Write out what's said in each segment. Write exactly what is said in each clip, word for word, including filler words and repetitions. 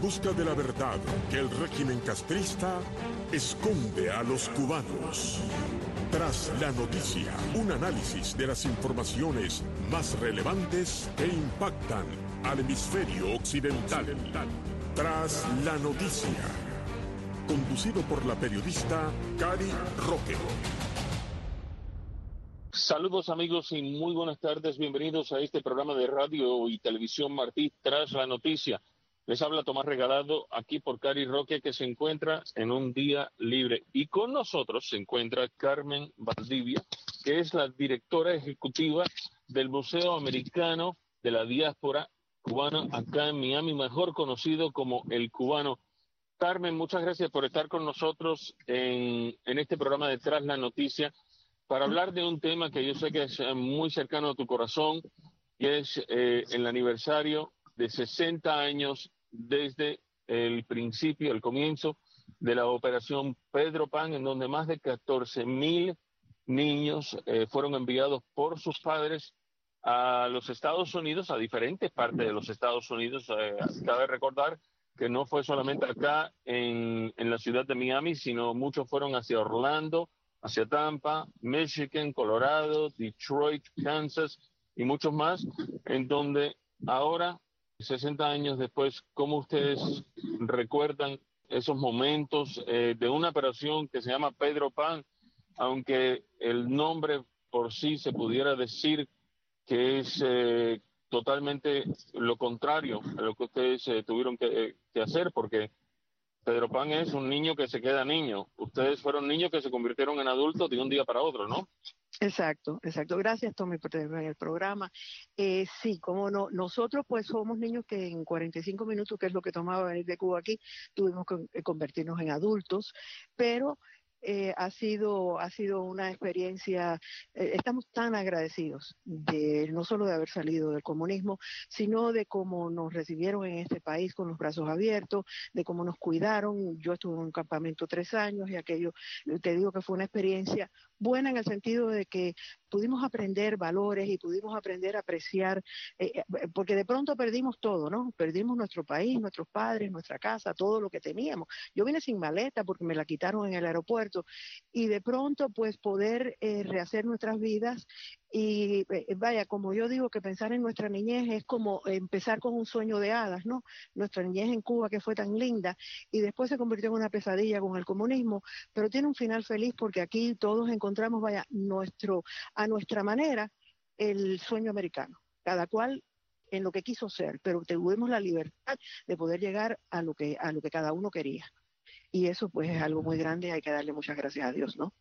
busca de la verdad que el régimen castrista esconde a los cubanos. Tras la noticia, un análisis de las informaciones más relevantes que impactan al hemisferio occidental. Tras la noticia, conducido por la periodista Cari Roque. Saludos amigos y muy buenas tardes, bienvenidos a este programa de radio y televisión Martí Tras la Noticia. Les habla Tomás Regalado aquí por Cari Roque, que se encuentra en un día libre. Y con nosotros se encuentra Carmen Valdivia, que es la directora ejecutiva del Museo Americano de la Diáspora Cubana acá en Miami, mejor conocido como El Cubano. Carmen, muchas gracias por estar con nosotros en, en este programa de Tras la Noticia para hablar de un tema que yo sé que es muy cercano a tu corazón, que es eh, el aniversario de sesenta años desde el principio, el comienzo de la operación Pedro Pan, en donde más de catorce mil niños eh, fueron enviados por sus padres a los Estados Unidos, a diferentes partes de los Estados Unidos. Eh, cabe recordar que no fue solamente acá en, en la ciudad de Miami, sino muchos fueron hacia Orlando, hacia Tampa, Michigan, Colorado, Detroit, Kansas y muchos más, en donde ahora, sesenta años después, ¿cómo ustedes recuerdan esos momentos eh, de una operación que se llama Pedro Pan, aunque el nombre por sí se pudiera decir que es eh, totalmente lo contrario a lo que ustedes eh, tuvieron que, que hacer, porque Pedro Pan es un niño que se queda niño. Ustedes fueron niños que se convirtieron en adultos de un día para otro, ¿no? Exacto, exacto. Gracias, Tommy, por tenerme en el programa. Eh, sí, como no, nosotros pues somos niños que en cuarenta y cinco minutos, que es lo que tomaba venir de Cuba aquí, tuvimos que convertirnos en adultos, pero eh, ha sido ha sido una experiencia, eh, estamos tan agradecidos de no solo de haber salido del comunismo, sino de cómo nos recibieron en este país con los brazos abiertos, de cómo nos cuidaron. Yo estuve en un campamento tres años y aquello, te digo que fue una experiencia buena en el sentido de que pudimos aprender valores y pudimos aprender a apreciar, eh, porque de pronto perdimos todo, ¿no? Perdimos nuestro país, nuestros padres, nuestra casa, todo lo que teníamos. Yo vine sin maleta porque me la quitaron en el aeropuerto y de pronto pues poder eh, rehacer nuestras vidas. Y eh, vaya, como yo digo, que pensar en nuestra niñez es como empezar con un sueño de hadas, ¿no? Nuestra niñez en Cuba, que fue tan linda, y después se convirtió en una pesadilla con el comunismo, pero tiene un final feliz porque aquí todos encontramos, vaya, nuestro, a nuestra manera, el sueño americano, cada cual en lo que quiso ser, pero tuvimos la libertad de poder llegar a lo que, a lo que cada uno quería. Y eso pues es algo muy grande, hay que darle muchas gracias a Dios, ¿no?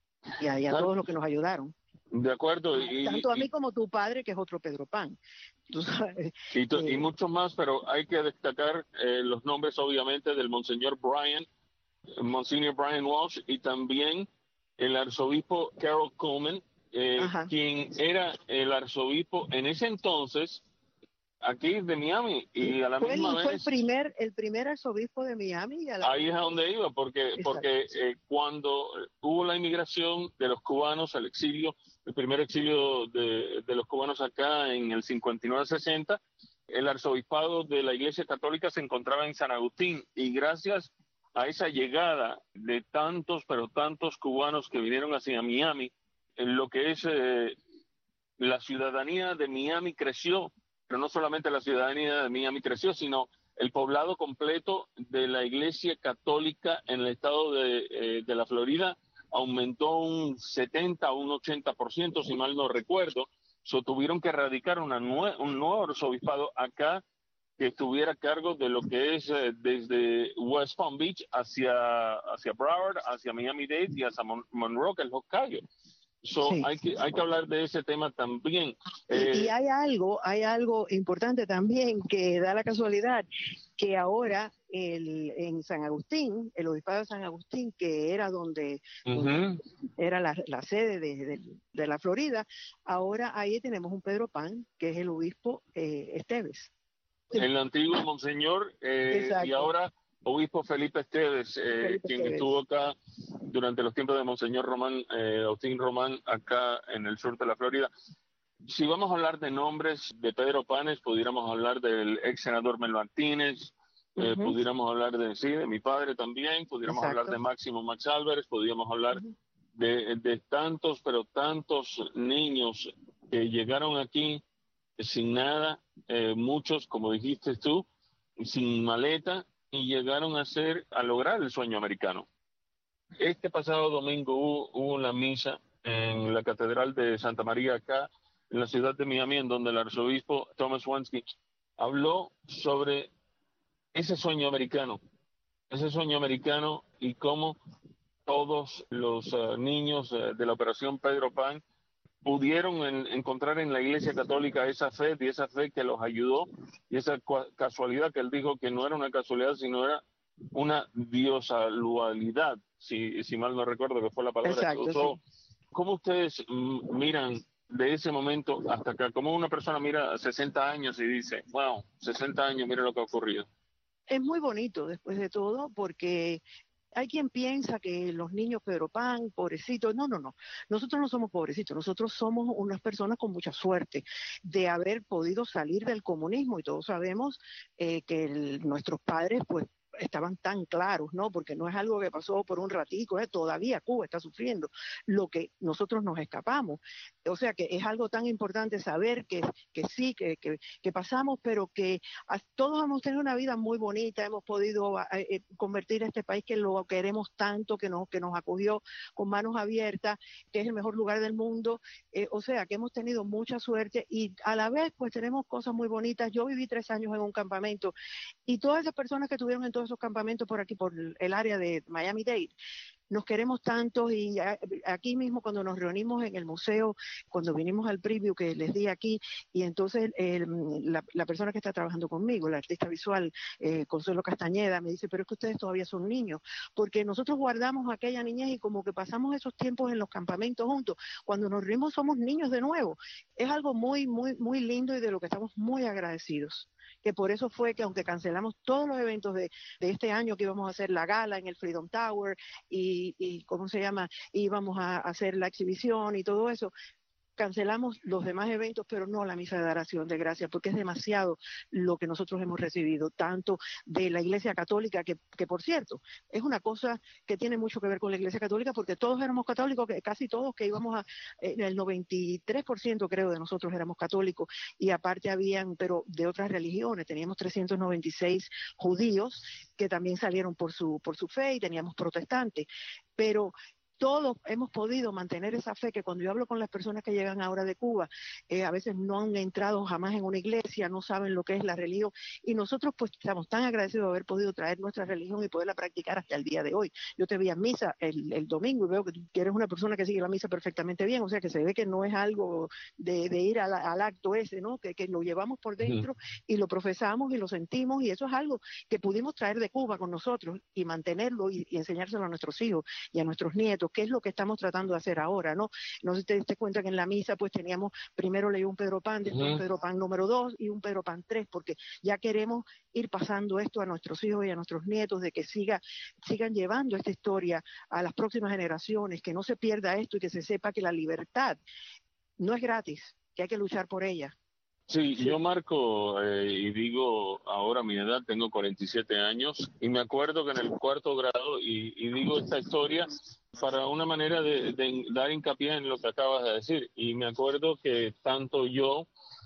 Y a, y a todos los que nos ayudaron. De acuerdo. Y, tanto a mí y, como tu padre, que es otro Pedro Pan. Tú sabes, y, to, eh, y muchos más, pero hay que destacar eh, los nombres, obviamente, del Monseñor Brian, Monseñor Brian Walsh, y también el arzobispo Carol Coleman, eh, quien era el arzobispo en ese entonces aquí de Miami, y a la fue misma el, vez fue el primer el primer arzobispo de Miami. Y a la ahí es a donde iba, porque Exacto. porque eh, cuando hubo la inmigración de los cubanos al exilio, el primer exilio de, de los cubanos acá en el cincuenta y nueve sesenta, el arzobispado de la Iglesia Católica se encontraba en San Agustín, y gracias a esa llegada de tantos, pero tantos cubanos que vinieron hacia Miami, en lo que es eh, la ciudadanía de Miami creció, pero no solamente la ciudadanía de Miami creció, sino el poblado completo de la Iglesia Católica en el estado de, eh, de la Florida aumentó un setenta o un ochenta por ciento, si mal no recuerdo. So, tuvieron que erradicar una nue un nuevo arzobispado acá que estuviera a cargo de lo que es eh, desde West Palm Beach hacia, hacia Broward, hacia Miami-Dade y hacia Mon Monroe, que es Los Cayos. So, Sí. hay que hay que hablar de ese tema también. Eh, y, y eh, hay algo, hay algo importante también que da la casualidad que ahora el, en San Agustín, el obispado de San Agustín, que era donde, uh donde -huh. era la, la sede de, de, de la Florida, ahora ahí tenemos un Pedro Pan, que es el obispo eh, Esteves. El antiguo monseñor eh, y ahora obispo Felipe Esteves, eh, Felipe quien Esteves. estuvo acá durante los tiempos de monseñor Román, eh, Agustín Román, acá en el sur de la Florida. Si vamos a hablar de nombres de Pedro Panes, pudiéramos hablar del ex senador Mel Martínez, eh, Uh-huh. pudiéramos hablar de sí, de mi padre también, pudiéramos Exacto. hablar de Máximo Max Álvarez, podríamos hablar Uh-huh. de, de tantos, pero tantos niños que llegaron aquí sin nada, eh, muchos, como dijiste tú, sin maleta, y llegaron a ser, a lograr el sueño americano. Este pasado domingo hubo, hubo una misa en la Catedral de Santa María, acá en la ciudad de Miami, en donde el arzobispo Thomas Wansky habló sobre ese sueño americano, ese sueño americano y cómo todos los uh, niños uh, de la Operación Pedro Pan pudieron en, encontrar en la Iglesia Católica esa fe, y esa fe que los ayudó, y esa casualidad que él dijo que no era una casualidad, sino era una diosalualidad, si, si mal no recuerdo que fue la palabra Exacto, que usó. sí. ¿Cómo ustedes mm, miran de ese momento hasta acá? ¿Cómo una persona mira sesenta años y dice, wow, sesenta años, mira lo que ha ocurrido? Es muy bonito después de todo, porque hay quien piensa que los niños Pedro Pan, pobrecitos. No, no, no. Nosotros no somos pobrecitos. Nosotros somos unas personas con mucha suerte de haber podido salir del comunismo, y todos sabemos eh, que el, nuestros padres, pues, estaban tan claros, ¿no? Porque no es algo que pasó por un ratico, ¿eh? Todavía Cuba está sufriendo lo que nosotros nos escapamos. O sea que es algo tan importante saber que, que sí, que, que, que pasamos, pero que a, todos hemos tenido una vida muy bonita, hemos podido eh, convertir este país que lo queremos tanto, que nos, que nos acogió con manos abiertas, que es el mejor lugar del mundo. Eh, o sea que hemos tenido mucha suerte, y a la vez pues tenemos cosas muy bonitas. Yo viví tres años en un campamento, y todas esas personas que estuvieron en todos esos campamentos por aquí, por el área de Miami-Dade, nos queremos tanto, y aquí mismo cuando nos reunimos en el museo, cuando vinimos al preview que les di aquí, y entonces el, la, la persona que está trabajando conmigo, la artista visual, eh, Consuelo Castañeda, me dice, pero es que ustedes todavía son niños, porque nosotros guardamos aquella niñez y como que pasamos esos tiempos en los campamentos juntos. Cuando nos reunimos somos niños de nuevo. Es algo muy, muy, muy lindo, y de lo que estamos muy agradecidos. Que por eso fue que, aunque cancelamos todos los eventos de, de este año, que íbamos a hacer la gala en el Freedom Tower, y, y ¿cómo se llama? Íbamos a hacer la exhibición y todo eso, cancelamos los demás eventos, pero no la misa de adoración de gracias, porque es demasiado lo que nosotros hemos recibido, tanto de la Iglesia Católica, que, que por cierto, es una cosa que tiene mucho que ver con la Iglesia Católica, porque todos éramos católicos, que casi todos que íbamos a, en el noventa y tres por ciento creo de nosotros éramos católicos, y aparte habían, pero de otras religiones, teníamos trescientos noventa y seis judíos que también salieron por su, por su fe, y teníamos protestantes, pero todos hemos podido mantener esa fe, que cuando yo hablo con las personas que llegan ahora de Cuba, eh, a veces no han entrado jamás en una iglesia, no saben lo que es la religión, y nosotros pues estamos tan agradecidos de haber podido traer nuestra religión y poderla practicar hasta el día de hoy. Yo te vi en misa el, el domingo, y veo que tú eres una persona que sigue la misa perfectamente bien, o sea que se ve que no es algo de, de ir al, al acto ese, ¿no? Que, que lo llevamos por dentro, uh-huh, y lo profesamos y lo sentimos, y eso es algo que pudimos traer de Cuba con nosotros y mantenerlo y, y enseñárselo a nuestros hijos y a nuestros nietos, que es lo que estamos tratando de hacer ahora, ¿no? No sé si te diste cuenta que en la misa pues teníamos, primero leí un Pedro Pan, después uh-huh, un Pedro Pan número dos y un Pedro Pan tres, porque ya queremos ir pasando esto a nuestros hijos y a nuestros nietos, de que siga, sigan llevando esta historia a las próximas generaciones, que no se pierda esto, y que se sepa que la libertad no es gratis, que hay que luchar por ella. Sí, sí, yo marco eh, y digo ahora mi edad, tengo cuarenta y siete años, y me acuerdo que en el cuarto grado, y, y digo esta historia para una manera de, de dar hincapié en lo que acabas de decir, y me acuerdo que tanto yo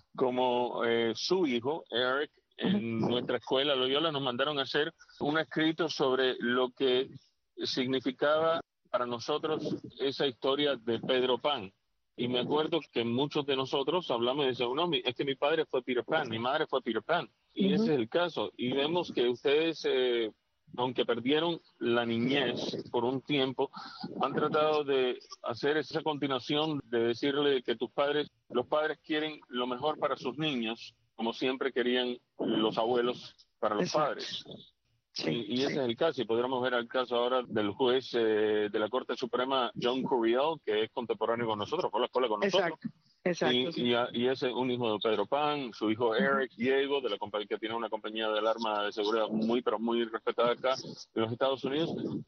como eh, su hijo, Eric, en nuestra escuela Loyola nos mandaron a hacer un escrito sobre lo que significaba para nosotros esa historia de Pedro Pan. Y me acuerdo que muchos de nosotros hablamos y decimos, no, es que mi padre fue Peter Pan, mi madre fue Peter Pan. Y uh-huh, ese es el caso. Y vemos que ustedes, eh, aunque perdieron la niñez por un tiempo, han tratado de hacer esa continuación, de decirle que tus padres, los padres quieren lo mejor para sus niños, como siempre querían los abuelos para los Exacto. padres. Sí, y, y ese sí. es el caso, y podríamos ver el caso ahora del juez eh, de la Corte Suprema, John Curiel, que es contemporáneo con nosotros, fue a la escuela con nosotros. Exacto, exacto. Y, Sí. y, a, y ese es un hijo de Pedro Pan, su hijo Eric, uh-huh, Diego, de la compañía que tiene una compañía de alarma de seguridad muy, pero muy respetada acá en los Estados Unidos,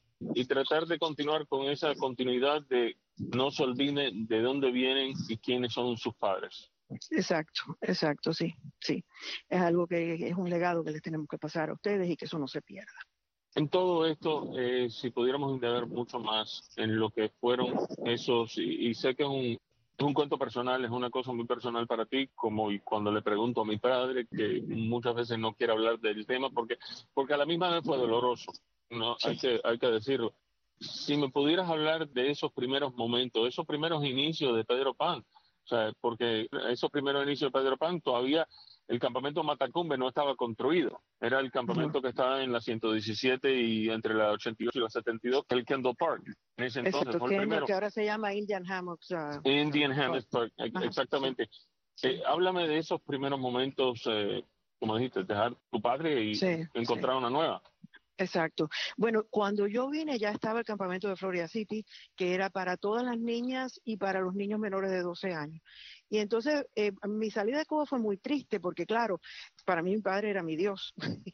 y tratar de continuar con esa continuidad de no se olviden de dónde vienen y quiénes son sus padres. Exacto, exacto, sí, sí. Es algo que es un legado que les tenemos que pasar a ustedes y que eso no se pierda. En todo esto, eh, si pudiéramos indagar mucho más en lo que fueron esos, y, y sé que es un, es un cuento personal, es una cosa muy personal para ti, como y cuando le pregunto a mi padre, que muchas veces no quiere hablar del tema, porque, porque a la misma vez fue doloroso, ¿no? Sí. Hay que, hay que decirlo. Si me pudieras hablar de esos primeros momentos, esos primeros inicios de Pedro Pan, o sea, porque esos primeros inicios de Pedro Pan todavía el campamento Matacumbe no estaba construido. Era el Uh-huh. campamento que estaba en la ciento diecisiete y entre la ochenta y ocho y la setenta y dos, el Kendall Park. En ese entonces Exacto, fue el que, primero. que ahora se llama Indian Hammocks uh, Indian Park. Hammocks Park, Ajá, sí, exactamente. sí, Eh, háblame de esos primeros momentos, eh, como dijiste, dejar tu padre y sí, sí. encontrar una nueva. Exacto. Bueno, cuando yo vine ya estaba el campamento de Florida City, que era para todas las niñas y para los niños menores de doce años. Y entonces eh, mi salida de Cuba fue muy triste porque, claro, para mí mi padre era mi Dios.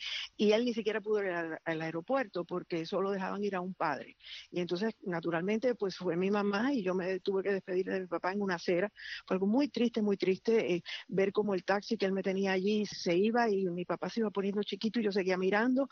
Y él ni siquiera pudo ir al, al aeropuerto porque solo dejaban ir a un padre. Y entonces, naturalmente, pues fue mi mamá y yo me tuve que despedir de mi papá en una acera. Fue algo muy triste, muy triste eh, ver cómo el taxi que él me tenía allí se iba y mi papá se iba poniendo chiquito y yo seguía mirando.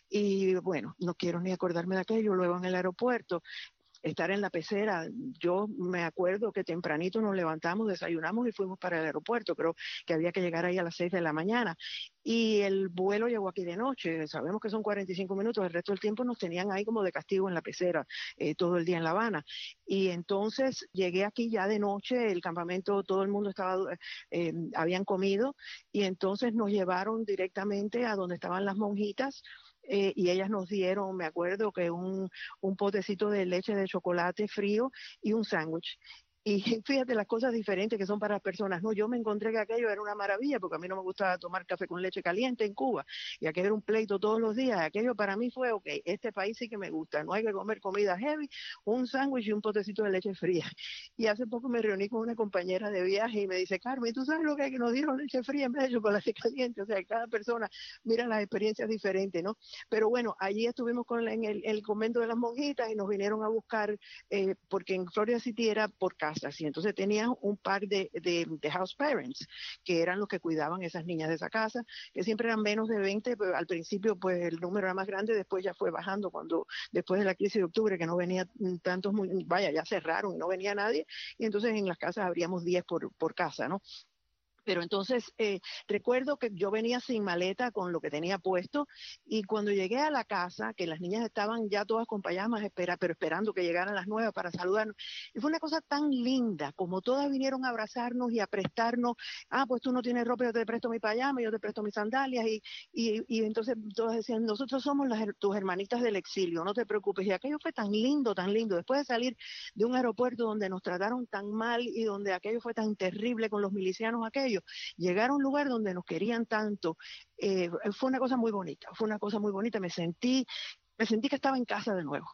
Y bueno, no quiero ni acordarme de aquello. Luego en el aeropuerto, estar en la pecera. Yo me acuerdo que tempranito nos levantamos, desayunamos y fuimos para el aeropuerto. Creo que había que llegar ahí a las seis de la mañana. Y el vuelo llegó aquí de noche. Sabemos que son cuarenta y cinco minutos. El resto del tiempo nos tenían ahí como de castigo en la pecera eh, todo el día en La Habana. Y entonces llegué aquí ya de noche. El campamento, todo el mundo estaba, eh, habían comido. Y entonces nos llevaron directamente a donde estaban las monjitas. Eh, y ellas nos dieron, me acuerdo que un, un potecito de leche de chocolate frío y un sándwich. Y fíjate las cosas diferentes que son para las personas. No, yo me encontré que aquello era una maravilla porque a mí no me gustaba tomar café con leche caliente en Cuba y aquello era un pleito todos los días. Aquello para mí fue, ok, este país sí que me gusta, no hay que comer comida heavy, un sándwich y un potecito de leche fría. Y hace poco me reuní con una compañera de viaje y me dice, Carmen, ¿tú sabes lo que es que nos dieron leche fría en vez de chocolate caliente? O sea, cada persona mira las experiencias diferentes, ¿no? Pero bueno, allí estuvimos con, en el, el convento de las monjitas y nos vinieron a buscar, eh, porque en Florida City era por casas, y entonces tenían un par de, de, de house parents, que eran los que cuidaban esas niñas de esa casa, que siempre eran menos de veinte, pero al principio pues el número era más grande, después ya fue bajando cuando, después de la crisis de octubre, que no venía tantos, vaya, ya cerraron y no venía nadie, y entonces en las casas habríamos diez por, por casa, ¿no? Pero entonces eh, recuerdo que yo venía sin maleta con lo que tenía puesto y cuando llegué a la casa, que las niñas estaban ya todas con payamas, espera, pero esperando que llegaran las nuevas para saludarnos. Y fue una cosa tan linda, como todas vinieron a abrazarnos y a prestarnos, ah, pues tú no tienes ropa, yo te presto mi payama, yo te presto mis sandalias. Y, y, y entonces todas decían, nosotros somos las, tus hermanitas del exilio, no te preocupes. Y aquello fue tan lindo, tan lindo. Después de salir de un aeropuerto donde nos trataron tan mal y donde aquello fue tan terrible con los milicianos aquellos, llegar a un lugar donde nos querían tanto, eh, fue una cosa muy bonita, fue una cosa muy bonita, me sentí, me sentí que estaba en casa de nuevo.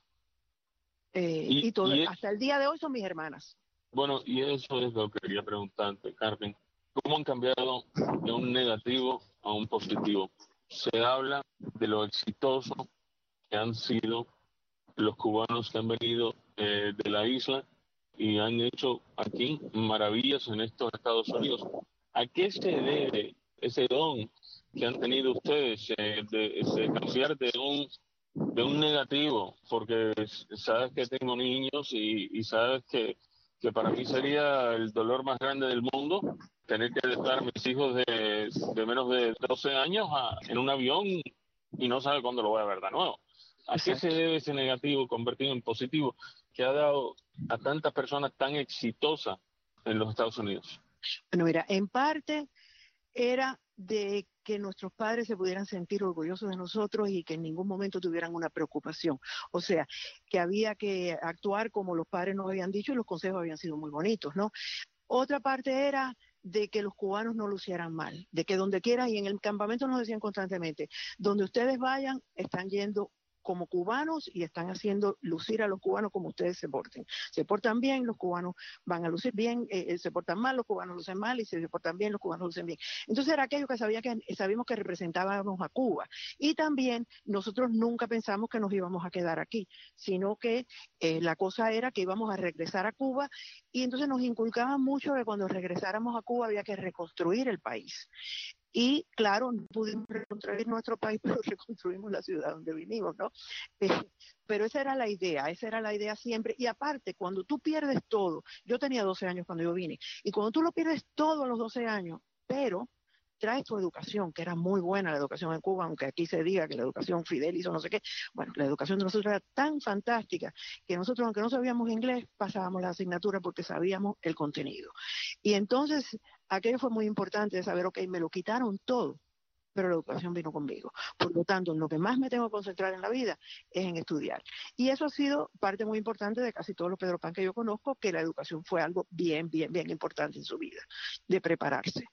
Eh, Y, y todo, y hasta el día de hoy son mis hermanas. bueno, y eso es lo que quería preguntarte, Carmen. ¿Cómo han cambiado de un negativo a un positivo? Se habla de lo exitoso que han sido los cubanos que han venido eh, de la isla y han hecho aquí maravillas en estos Estados Unidos. ¿A qué se debe ese don que han tenido ustedes eh, de, de cambiar de un de un negativo? Porque sabes que tengo niños y, y sabes que, que para mí sería el dolor más grande del mundo tener que dejar a mis hijos de, de menos de doce años a, en un avión y no sabe cuándo lo voy a ver de nuevo. ¿A qué se Exacto. debe ese negativo convertido en positivo que ha dado a tantas personas tan exitosas en los Estados Unidos? Bueno, mira, en parte era de que nuestros padres se pudieran sentir orgullosos de nosotros y que en ningún momento tuvieran una preocupación. O sea, que había que actuar como los padres nos habían dicho y los consejos habían sido muy bonitos, ¿no? Otra parte era de que los cubanos no lucieran mal, de que donde quiera, y en el campamento nos decían constantemente, donde ustedes vayan, están yendo como cubanos y están haciendo lucir a los cubanos como ustedes se porten. Se portan bien, los cubanos van a lucir bien, eh, se portan mal, los cubanos lucen mal, y si se portan bien, los cubanos lucen bien. Entonces era aquello que, sabía que sabíamos que representábamos a Cuba. Y también nosotros nunca pensamos que nos íbamos a quedar aquí, sino que eh, la cosa era que íbamos a regresar a Cuba, y entonces nos inculcaban mucho que cuando regresáramos a Cuba había que reconstruir el país. Y claro, no pudimos reconstruir nuestro país, pero reconstruimos la ciudad donde vinimos, ¿no? Eh, pero esa era la idea, esa era la idea siempre. Y aparte, cuando tú pierdes todo, yo tenía doce años cuando yo vine, y cuando tú lo pierdes todo a los doce años, pero traes tu educación, que era muy buena la educación en Cuba, aunque aquí se diga que la educación Fidelis o no sé qué, bueno, la educación de nosotros era tan fantástica que nosotros, aunque no sabíamos inglés, pasábamos la asignatura porque sabíamos el contenido. Y entonces, aquello fue muy importante de saber, ok, me lo quitaron todo, pero la educación vino conmigo. Por lo tanto, lo que más me tengo que concentrar en la vida es en estudiar. Y eso ha sido parte muy importante de casi todos los Pedro Pan que yo conozco, que la educación fue algo bien, bien, bien importante en su vida, de prepararse.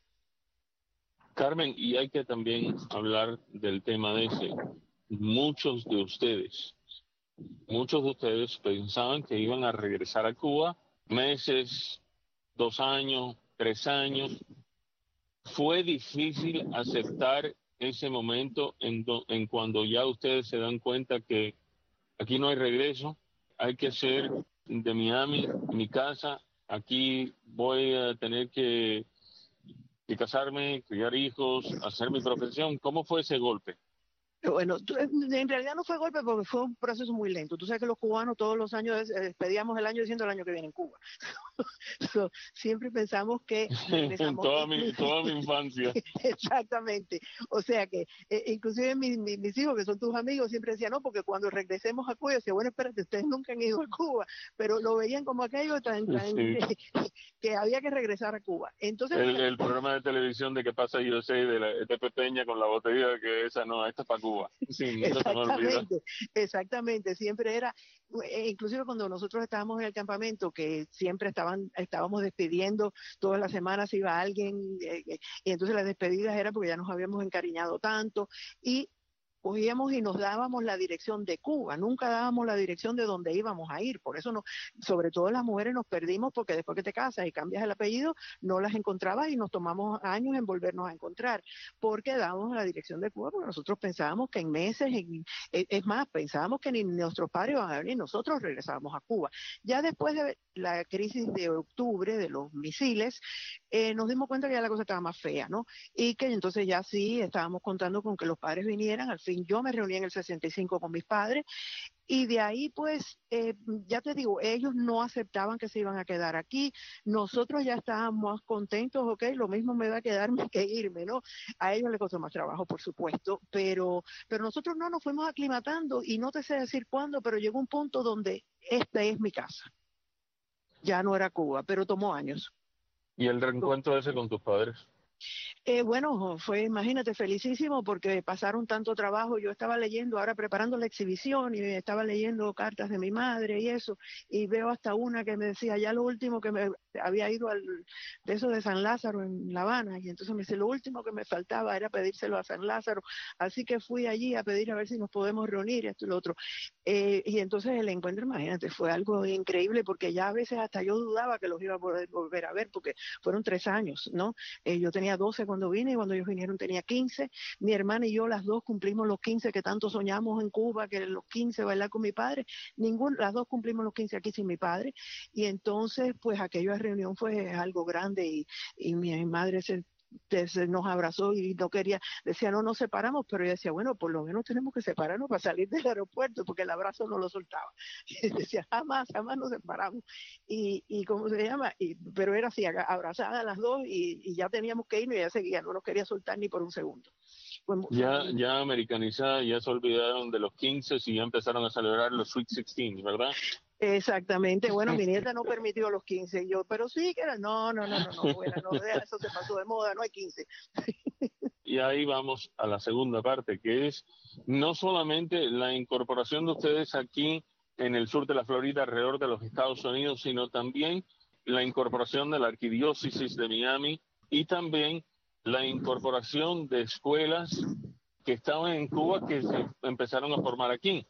Carmen, y hay que también hablar del tema de ese. Muchos de ustedes, muchos de ustedes pensaban que iban a regresar a Cuba meses, dos años, tres años. Fue difícil aceptar ese momento en, do, en cuando ya ustedes se dan cuenta que aquí no hay regreso, hay que hacer de Miami mi casa, aquí voy a tener que, que casarme, criar hijos, hacer mi profesión. ¿Cómo fue ese golpe? Bueno, en realidad no fue golpe porque fue un proceso muy lento. Tú sabes que los cubanos todos los años despedíamos el año diciendo el año que viene en Cuba. So, siempre pensamos que regresamos. toda, mi, toda mi infancia. Exactamente. O sea que, eh, inclusive mis, mis, mis hijos, que son tus amigos, siempre decían, no, porque cuando regresemos a Cuba, yo decía, bueno, espérate, ustedes nunca han ido a Cuba, pero lo veían como aquello tan, tan Sí. que había que regresar a Cuba. Entonces, el, el programa de televisión de que pasa yo sé de, la, de Pepeña con la botella, que esa no, esta es para Cuba. Sí, nunca se me olvida. Exactamente, exactamente, siempre era, inclusive cuando nosotros estábamos en el campamento, que siempre estaban, estábamos despidiendo, todas las semanas iba alguien, eh, y entonces las despedidas eran porque ya nos habíamos encariñado tanto, y cogíamos y nos dábamos la dirección de Cuba, nunca dábamos la dirección de donde íbamos a ir, por eso no, sobre todo las mujeres nos perdimos porque después que te casas y cambias el apellido, no las encontrabas y nos tomamos años en volvernos a encontrar, porque dábamos la dirección de Cuba, porque nosotros pensábamos que en meses, en, es más, pensábamos que ni nuestros padres iban a venir, nosotros regresábamos a Cuba. Ya después de la crisis de octubre de los misiles, eh, nos dimos cuenta que ya la cosa estaba más fea, ¿no? Y que entonces ya sí estábamos contando con que los padres vinieran. Al fin yo me reuní en el sesenta y cinco con mis padres, y de ahí pues, eh, ya te digo, ellos no aceptaban que se iban a quedar aquí, nosotros ya estábamos más contentos, ok, lo mismo me va a quedarme que irme, ¿no? A ellos les costó más trabajo, por supuesto, pero, pero nosotros no nos fuimos aclimatando, y no te sé decir cuándo, pero llegó un punto donde esta es mi casa. Ya no era Cuba, pero tomó años. ¿Y el reencuentro ese con tus padres? Eh, bueno, fue, imagínate, felicísimo porque pasaron tanto trabajo. Yo estaba leyendo, ahora preparando la exhibición, y estaba leyendo cartas de mi madre y eso, y veo hasta una que me decía, ya lo último que me había ido al de eso de San Lázaro en La Habana, y entonces me dice, lo último que me faltaba era pedírselo a San Lázaro, así que fui allí a pedir a ver si nos podemos reunir, esto y lo otro. Eh, y entonces el encuentro, imagínate, fue algo increíble, porque ya a veces hasta yo dudaba que los iba a poder volver a ver, porque fueron tres años, ¿no? Eh, yo tenía doce cuando vine, y cuando ellos vinieron tenía quince. Mi hermana y yo, las dos, cumplimos los quince que tanto soñamos en Cuba, que los quince bailar con mi padre. Ningún, las dos cumplimos los quince aquí sin mi padre. Y entonces, pues aquella reunión fue algo grande, y, y mi madre se nos abrazó y no quería, decía, no nos separamos, pero ella decía, bueno, por lo menos tenemos que separarnos para salir del aeropuerto, porque el abrazo no lo soltaba. Y decía, jamás, jamás nos separamos. Y, y ¿cómo se llama? Y, pero era así, abrazadas las dos, y, y ya teníamos que irnos, y ella seguía, no nos quería soltar ni por un segundo. Fue, ya, fue... ya americanizada, ya se olvidaron de los quince y ya empezaron a celebrar los Sweet Sixteen, ¿verdad? Exactamente, bueno, mi nieta no permitió los quince, yo, pero sí que era, no, no, no, no, no, bueno, no, eso se pasó de moda, no hay quince. Y ahí vamos a la segunda parte, que es no solamente la incorporación de ustedes aquí en el sur de la Florida, alrededor de los Estados Unidos, sino también la incorporación de la arquidiócesis de Miami, y también la incorporación de escuelas que estaban en Cuba que se empezaron a formar aquí.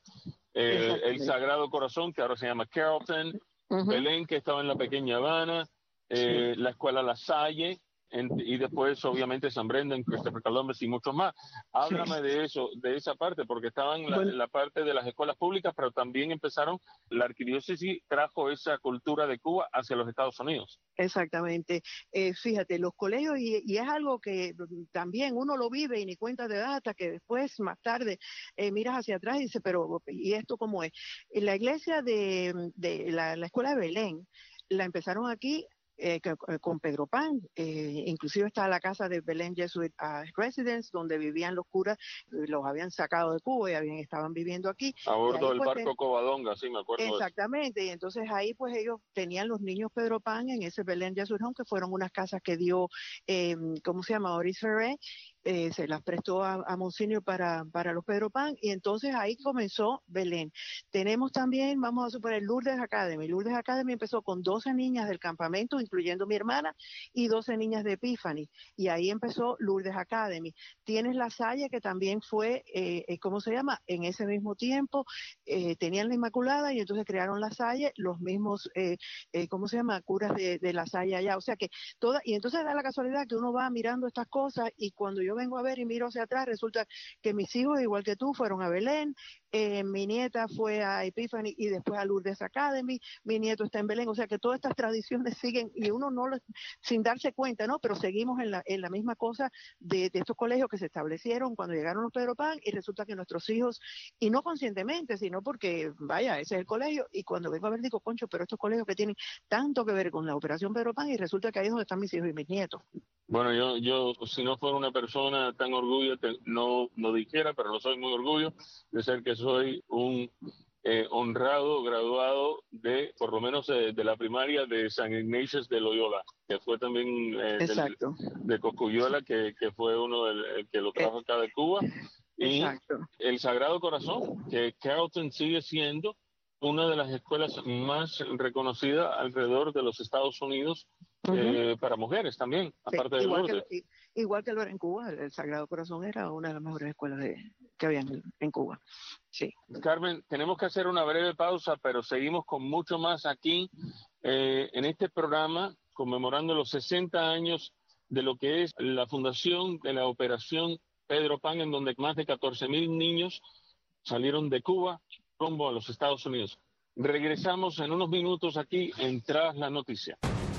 eh, el Sagrado Corazón, que ahora se llama Carrollton, uh-huh. Belén, que estaba en la pequeña Habana, eh, sí. la escuela La Salle, en, y después obviamente San Brendan, Christopher Columbus y muchos más. Háblame sí. de eso, de esa parte, porque estaban en la, bueno. la parte de las escuelas públicas, pero también empezaron, la arquidiócesis trajo esa cultura de Cuba hacia los Estados Unidos. Exactamente. Eh, fíjate, los colegios, y, y es algo que también uno lo vive y ni cuenta de data, que después, más tarde, eh, miras hacia atrás y dices, pero, ¿y esto cómo es? En la iglesia de, de la, la escuela de Belén, la empezaron aquí Eh, con Pedro Pan, eh, inclusive está la casa de Belén Jesuit uh, Residence, donde vivían los curas, los habían sacado de Cuba y habían, estaban viviendo aquí. A bordo del pues, barco Covadonga, sí me acuerdo. Exactamente, y entonces ahí pues ellos tenían los niños Pedro Pan en ese Belén Jesuit Home, que fueron unas casas que dio, eh, ¿cómo se llama? Maurice Ferré, eh, se las prestó a, a Monseñor para, para los Pedro Pan, y entonces ahí comenzó Belén. Tenemos también, vamos a suponer, Lourdes Academy. Lourdes Academy empezó con doce niñas del campamento, incluyendo mi hermana, y doce niñas de Epiphany, y ahí empezó Lourdes Academy. Tienes La Salle, que también fue, eh, ¿cómo se llama? En ese mismo tiempo, eh, tenían la Inmaculada, y entonces crearon La Salle, los mismos, eh, eh, ¿cómo se llama? Curas de, de La Salle allá, o sea que toda, y entonces da la casualidad que uno va mirando estas cosas, y cuando yo vengo a ver y miro hacia atrás, resulta que mis hijos, igual que tú, fueron a Belén, eh, mi nieta fue a Epiphany y después a Lourdes Academy, mi nieto está en Belén, o sea que todas estas tradiciones siguen, y uno no lo, sin darse cuenta, ¿no? Pero seguimos en la, en la misma cosa de, de estos colegios que se establecieron cuando llegaron los Pedro Pan, y resulta que nuestros hijos, y no conscientemente, sino porque, vaya, ese es el colegio, y cuando vengo a ver digo, concho, pero estos colegios que tienen tanto que ver con la operación Pedro Pan, y resulta que ahí es donde están mis hijos y mis nietos. Bueno, yo, yo si no fuera una persona tan orgullosa, no lo dijera, pero lo soy muy orgulloso de ser que soy un eh, honrado graduado de, por lo menos de, de la primaria de San Ignacio de Loyola, que fue también eh, del, de Cosculluela, que, que fue uno del, el que lo trajo acá de Cuba, y Exacto. el Sagrado Corazón, que Carrollton sigue siendo una de las escuelas más reconocidas alrededor de los Estados Unidos, uh-huh. eh, para mujeres también, sí, aparte de igual Lourdes. Que, igual que lo era en Cuba, el Sagrado Corazón era una de las mejores escuelas de, que había en, en Cuba. Sí. Carmen, tenemos que hacer una breve pausa, pero seguimos con mucho más aquí eh, en este programa, conmemorando los sesenta años de lo que es la fundación de la Operación Pedro Pan, en donde más de catorce mil niños salieron de Cuba rumbo a los Estados Unidos. Regresamos en unos minutos aquí en Tras la Noticia.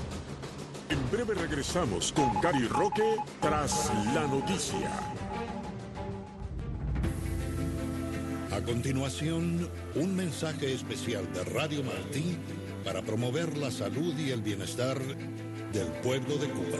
En breve regresamos con Gary Roque Tras la Noticia. A continuación, un mensaje especial de Radio Martí para promover la salud y el bienestar del pueblo de Cuba.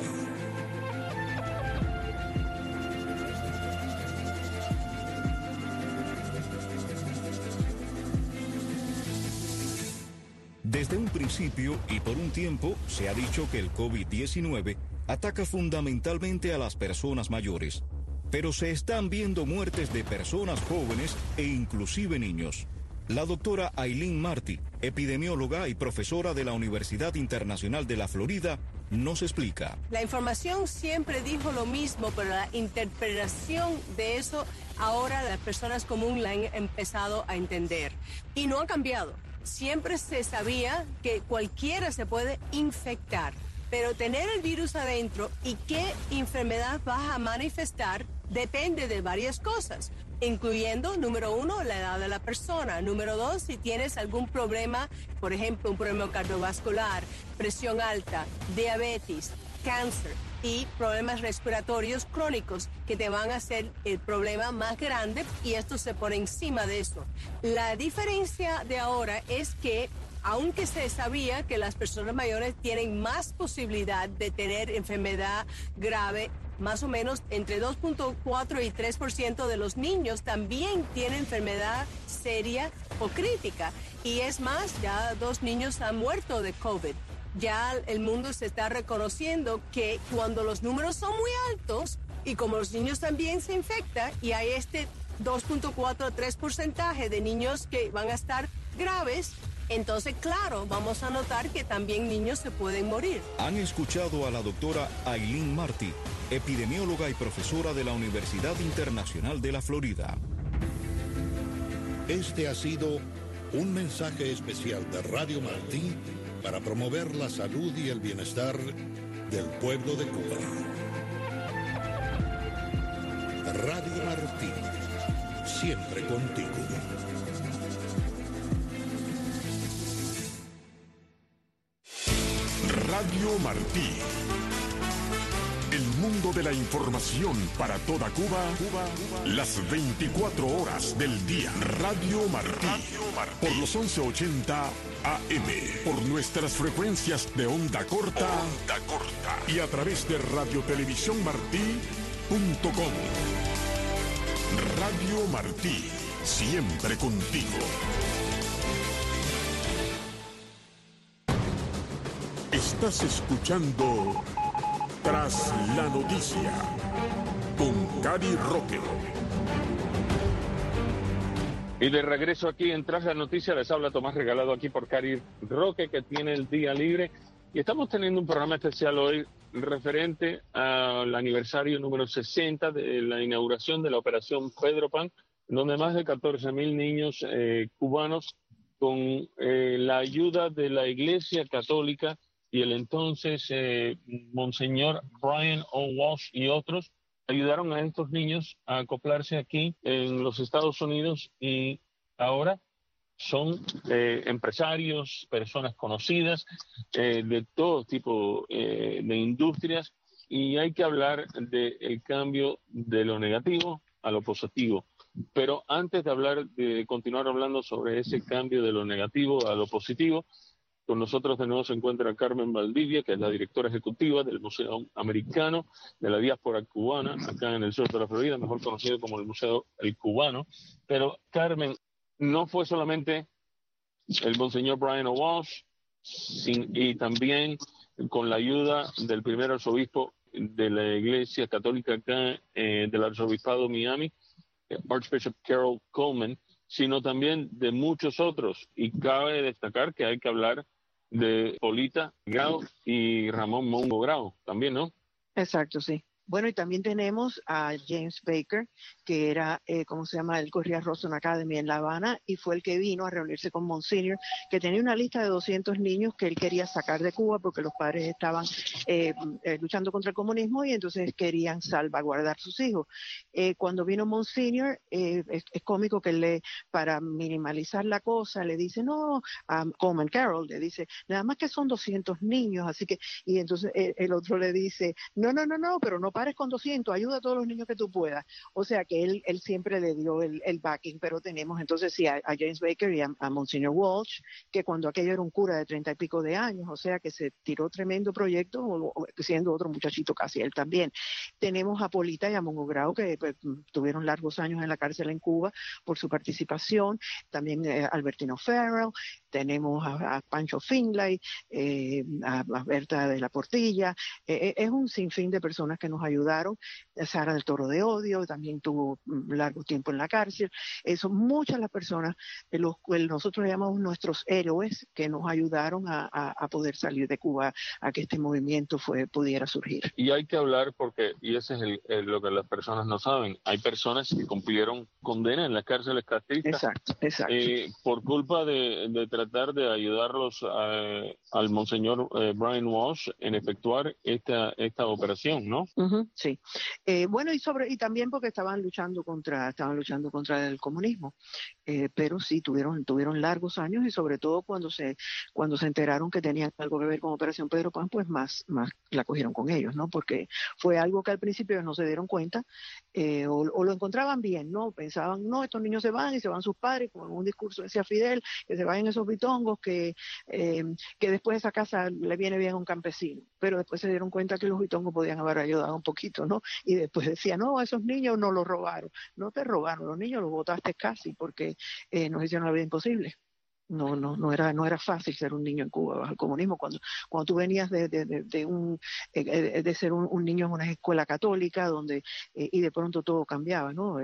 Desde un principio y por un tiempo se ha dicho que el COVID diecinueve ataca fundamentalmente a las personas mayores, pero se están viendo muertes de personas jóvenes e inclusive niños. La doctora Aileen Marty, epidemióloga y profesora de la Universidad Internacional de la Florida, nos explica. La información siempre dijo lo mismo, pero la interpretación de eso ahora las personas comunes la han empezado a entender. Y no ha cambiado. Siempre se sabía que cualquiera se puede infectar, pero tener el virus adentro y qué enfermedad vas a manifestar depende de varias cosas, incluyendo, número uno, la edad de la persona. Número dos, si tienes algún problema, por ejemplo, un problema cardiovascular, presión alta, diabetes, cáncer y problemas respiratorios crónicos que te van a hacer el problema más grande, y esto se pone encima de eso. La diferencia de ahora es que, aunque se sabía que las personas mayores tienen más posibilidad de tener enfermedad grave, más o menos entre dos punto cuatro y tres por ciento de los niños también tienen enfermedad seria o crítica. Y es más, ya dos niños han muerto de COVID. Ya el mundo se está reconociendo que cuando los números son muy altos y como los niños también se infectan y hay este dos punto cuatro a tres por ciento de niños que van a estar graves, entonces, claro, vamos a notar que también niños se pueden morir. Han escuchado a la doctora Aileen Marty, epidemióloga y profesora de la Universidad Internacional de la Florida. Este ha sido un mensaje especial de Radio Martí para promover la salud y el bienestar del pueblo de Cuba. Radio Martí, siempre contigo. Radio Martí. El mundo de la información para toda Cuba, Cuba, las veinticuatro horas del día. Radio Martí. Radio Martí. Por los once ochenta A M. Por nuestras frecuencias de onda corta. Onda corta. Y a través de radiotelevisiónmartí punto com. Radio Martí. Siempre contigo. Estás escuchando Tras la Noticia con Cari Roque. Y de regreso aquí en Tras la Noticia les habla Tomás Regalado aquí por Cari Roque, que tiene el día libre. Y estamos teniendo un programa especial hoy referente al aniversario número sesenta de la inauguración de la Operación Pedro Pan, donde más de catorce mil niños eh, cubanos, con eh, la ayuda de la Iglesia Católica y el entonces eh, Monseñor Brian O. Walsh y otros, ayudaron a estos niños a acoplarse aquí en los Estados Unidos, y ahora son eh, empresarios, personas conocidas eh, de todo tipo eh, de industrias, y hay que hablar del cambio de lo negativo a lo positivo. Pero antes de hablar, de continuar hablando sobre ese cambio de lo negativo a lo positivo, con nosotros de nuevo se encuentra Carmen Valdivia, que es la directora ejecutiva del Museo Americano de la Diáspora Cubana, acá en el sur de la Florida, mejor conocido como el Museo El Cubano. Pero, Carmen, no fue solamente el Monseñor Brian O. Walsh, sin, y también con la ayuda del primer arzobispo de la Iglesia Católica acá, eh, del Arzobispado Miami, eh, Archbishop Carol Coleman, sino también de muchos otros. Y cabe destacar que hay que hablar de Polita Grau y Ramón Mongo Grau también, ¿no? Exacto, sí. Bueno, y también tenemos a James Baker, que era, eh, ¿cómo se llama? Él corría Rosson Academy en La Habana, y fue el que vino a reunirse con Monsignor, que tenía una lista de doscientos niños que él quería sacar de Cuba porque los padres estaban eh, eh, luchando contra el comunismo, y entonces querían salvaguardar sus hijos. Eh, cuando vino Monsignor, eh, es, es cómico que él le, para minimalizar la cosa, le dice, no, a Coleman Carroll, le dice, nada más que son doscientos niños, así que, y entonces eh, el otro le dice, no, no, no, no, pero no pares con doscientos, ayuda a todos los niños que tú puedas. O sea que él, él siempre le dio el, el backing, pero tenemos entonces sí a, a James Baker y a, a Monsignor Walsh, que cuando aquello era un cura de treinta y pico de años, o sea que se tiró tremendo proyecto, o, o, siendo otro muchachito casi él también. Tenemos a Polita y a Mongo Grau, que pues, tuvieron largos años en la cárcel en Cuba por su participación, también eh, Albertino Farrell, tenemos a, a Pancho Finlay, eh, a, a Berta de la Portilla, eh, es un sinfín de personas que nos ayudaron. Sara del Toro de Odio también tuvo largo tiempo en la cárcel. Eh, son muchas las personas, eh, los cuales nosotros llamamos nuestros héroes, que nos ayudaron a, a, a poder salir de Cuba, a que este movimiento fue, pudiera surgir. Y hay que hablar porque, y ese es el, el, lo que las personas no saben, hay personas que cumplieron condena en las cárceles castristas. Exacto, exacto. Eh, por culpa de, de tratar de ayudarlos a, al Monseñor eh, Brian Walsh en efectuar esta, esta operación, ¿no? Uh-huh, sí. Eh, bueno, y sobre y también porque estaban luchando contra estaban luchando contra el comunismo, eh, pero sí tuvieron tuvieron largos años, y sobre todo cuando se cuando se enteraron que tenían algo que ver con Operación Pedro Pan, pues más más la cogieron con ellos, ¿no? Porque fue algo que al principio no se dieron cuenta, eh, o, o lo encontraban bien, ¿no? Pensaban, no, estos niños se van y se van sus padres, como en un discurso decía Fidel, que se vayan esos bitongos, que eh, que después de esa casa le viene bien a un campesino, pero después se dieron cuenta que los bitongos podían haber ayudado un poquito, ¿no? Y después decía, no, esos niños no los robaron. No te robaron, los niños los botaste casi porque eh, nos hicieron la vida imposible. No, no, no era, no era fácil ser un niño en Cuba bajo el comunismo. Cuando, cuando tú venías de, de, de, de un, eh, de ser un, un niño en una escuela católica donde, eh, y de pronto todo cambiaba, ¿no? Eh,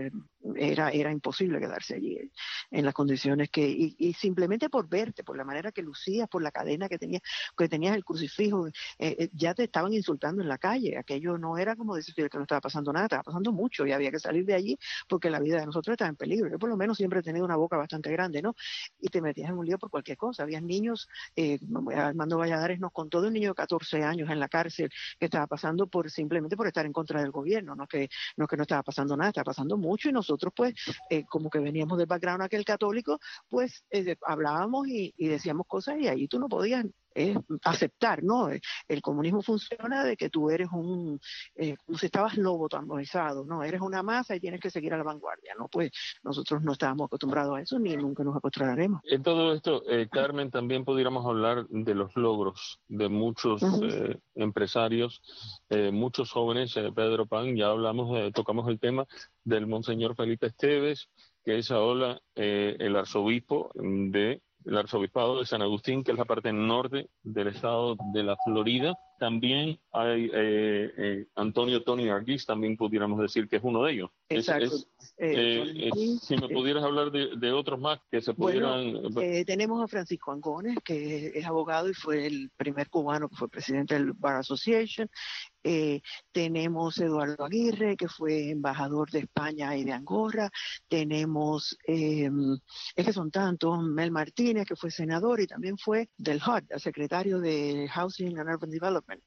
era, era imposible quedarse allí en las condiciones que, y, y simplemente por verte, por la manera que lucías, por la cadena que tenías, que tenías el crucifijo, eh, eh, ya te estaban insultando en la calle. Aquello no era como decir que no estaba pasando nada, estaba pasando mucho y había que salir de allí porque la vida de nosotros estaba en peligro. Yo por lo menos siempre he tenido una boca bastante grande, ¿no? Y te metías en un lío por cualquier cosa. Había niños, eh, Armando Valladares nos contó de un niño de catorce años en la cárcel que estaba pasando por simplemente por estar en contra del gobierno, no que no que no estaba pasando nada, estaba pasando mucho, y nosotros pues eh, como que veníamos del background aquel católico, pues eh, hablábamos y, y decíamos cosas, y ahí tú no podías eh, aceptar, ¿no? El comunismo funciona de que tú eres un, eh, como si estabas lobotomizado, ¿no? Eres una masa y tienes que seguir a la vanguardia, ¿no? Pues nosotros no estábamos acostumbrados a eso, ni nunca nos acostumbraremos. En todo esto, eh, Carmen, también pudiéramos hablar de los logros de muchos uh-huh. eh, empresarios, eh, muchos jóvenes. eh, Pedro Pan, ya hablamos, eh, tocamos el tema del Monseñor Felipe Esteves, que es ahora eh, el arzobispo de el arzobispado de San Agustín, que es la parte norte del estado de la Florida. También hay eh, eh, Antonio Tony Arguiz, también pudiéramos decir que es uno de ellos. Exacto. Es, es, eh, es, si me pudieras hablar de, de otros más que se pudieran... Bueno, eh, tenemos a Francisco Angones, que es abogado y fue el primer cubano que fue presidente del Bar Association. Eh, tenemos Eduardo Aguirre, que fue embajador de España y de Angorra. Tenemos, eh, es que son tantos, Mel Martínez, que fue senador y también fue del H U D, el secretario de Housing and Urban Development,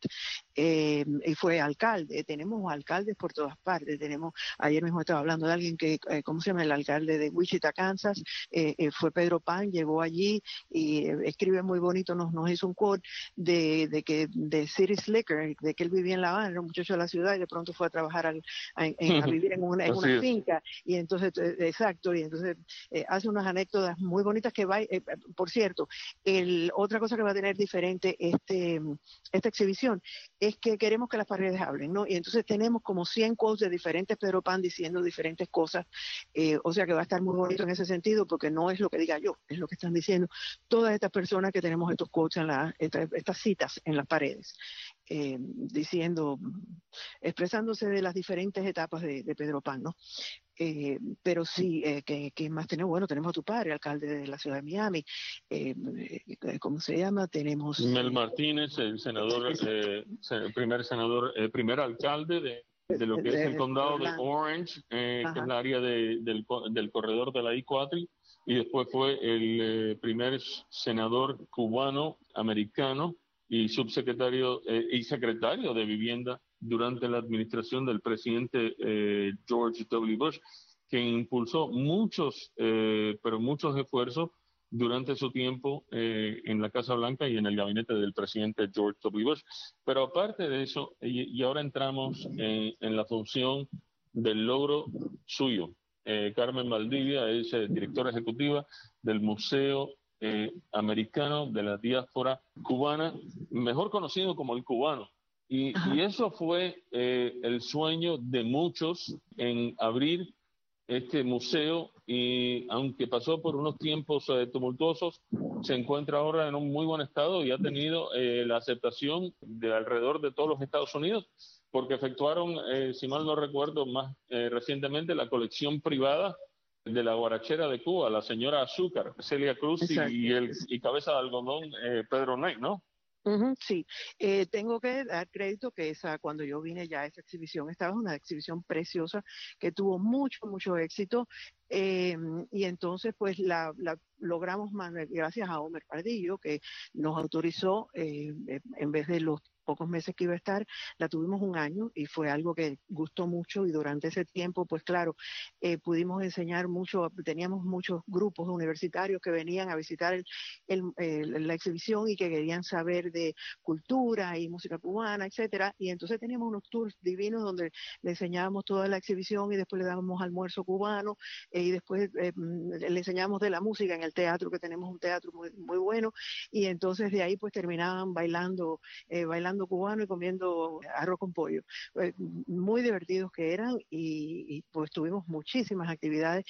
eh, y fue alcalde. Tenemos alcaldes por todas partes. Tenemos, ayer mismo estaba hablando de alguien que, eh, ¿cómo se llama? El alcalde de Wichita, Kansas, eh, eh, fue Pedro Pan, llegó allí y eh, escribe muy bonito, nos, nos hizo un quote de, de que de City Slicker, de que él vivía en La Habana, era un muchacho de la ciudad y de pronto fue a trabajar al, a, en, a vivir en una, en una finca, y entonces, eh, exacto, y entonces eh, hace unas anécdotas muy bonitas que va, eh, por cierto, el, otra cosa que va a tener diferente este esta exhibición es que queremos que las paredes hablen, ¿no? Y entonces tenemos como cien quotes de diferentes Pedro Pan diciendo diferentes cosas, eh, o sea que va a estar muy bonito en ese sentido, porque no es lo que diga yo, es lo que están diciendo todas estas personas que tenemos estos quotes, en la, esta, estas citas en las paredes, eh, diciendo, expresándose de las diferentes etapas de, de Pedro Pan, ¿no? Eh, pero sí, eh, que, que más tenemos, bueno, tenemos a tu padre, alcalde de la ciudad de Miami, eh, eh, ¿cómo se llama? Tenemos... Mel Martínez, el senador, eh, el primer senador, el primer alcalde de, de lo que es el condado de Orange, eh, que es el área de, del, del corredor de la I cuatro, y después fue el eh, primer senador cubano americano y subsecretario eh, y secretario de Vivienda durante la administración del presidente eh, George W. Bush, que impulsó muchos, eh, pero muchos esfuerzos durante su tiempo eh, en la Casa Blanca y en el gabinete del presidente George W. Bush. Pero aparte de eso, y, y ahora entramos en, en la función del logro suyo. Eh, Carmen Valdivia es eh, directora ejecutiva del Museo eh, Americano de la Diáspora Cubana, mejor conocido como el Cubano. Y, y eso fue eh, el sueño de muchos en abrir este museo, y aunque pasó por unos tiempos eh, tumultuosos, se encuentra ahora en un muy buen estado y ha tenido eh, la aceptación de alrededor de todos los Estados Unidos, porque efectuaron, eh, si mal no recuerdo, más eh, recientemente la colección privada de la guarachera de Cuba, la señora Azúcar, Celia Cruz, y, y, el, y cabeza de algodón eh, Pedro Knight, ¿no? Uh-huh, sí, eh, tengo que dar crédito que esa, cuando yo vine ya a esa exhibición, estaba una exhibición preciosa que tuvo mucho, mucho éxito, eh, y entonces pues la, la logramos gracias a Homer Pardillo, que nos autorizó, eh, en vez de los pocos meses que iba a estar, la tuvimos un año y fue algo que gustó mucho, y durante ese tiempo, pues claro, eh, pudimos enseñar mucho, teníamos muchos grupos universitarios que venían a visitar el, el, el, la exhibición y que querían saber de cultura y música cubana, etcétera, y entonces teníamos unos tours divinos donde le enseñábamos toda la exhibición y después le dábamos almuerzo cubano, eh, y después eh, le enseñábamos de la música en el teatro, que tenemos un teatro muy, muy bueno, y entonces de ahí pues terminaban bailando, eh, bailando cubano y comiendo arroz con pollo. Eh, muy divertidos que eran, y, y pues tuvimos muchísimas actividades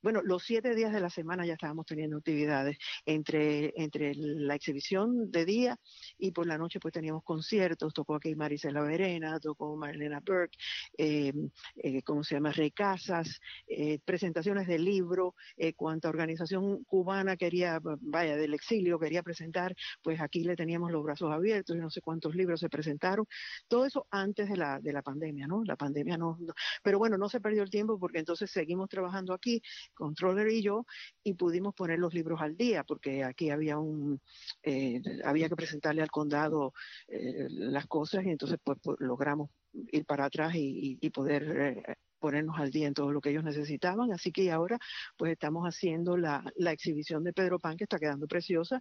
bueno, los siete días de la semana ya estábamos teniendo actividades entre, entre la exhibición de día y por la noche pues teníamos conciertos, tocó aquí Marisela Verena, tocó Marlena Burke, eh, eh, ¿cómo se llama? Rey Casas, eh, presentaciones de libro, eh, cuanta organización cubana quería, vaya, del exilio quería presentar, pues aquí le teníamos los brazos abiertos y no sé cuántos libros se presentaron, todo eso antes de la, de la pandemia, ¿no? La pandemia no, no, pero bueno, no se perdió el tiempo porque entonces seguimos trabajando aquí, Controller y yo, y pudimos poner los libros al día, porque aquí había un, eh, había que presentarle al condado eh, las cosas, y entonces pues, pues logramos ir para atrás y, y, y poder eh, ponernos al día en todo lo que ellos necesitaban, así que ahora pues estamos haciendo la, la exhibición de Pedro Pan, que está quedando preciosa,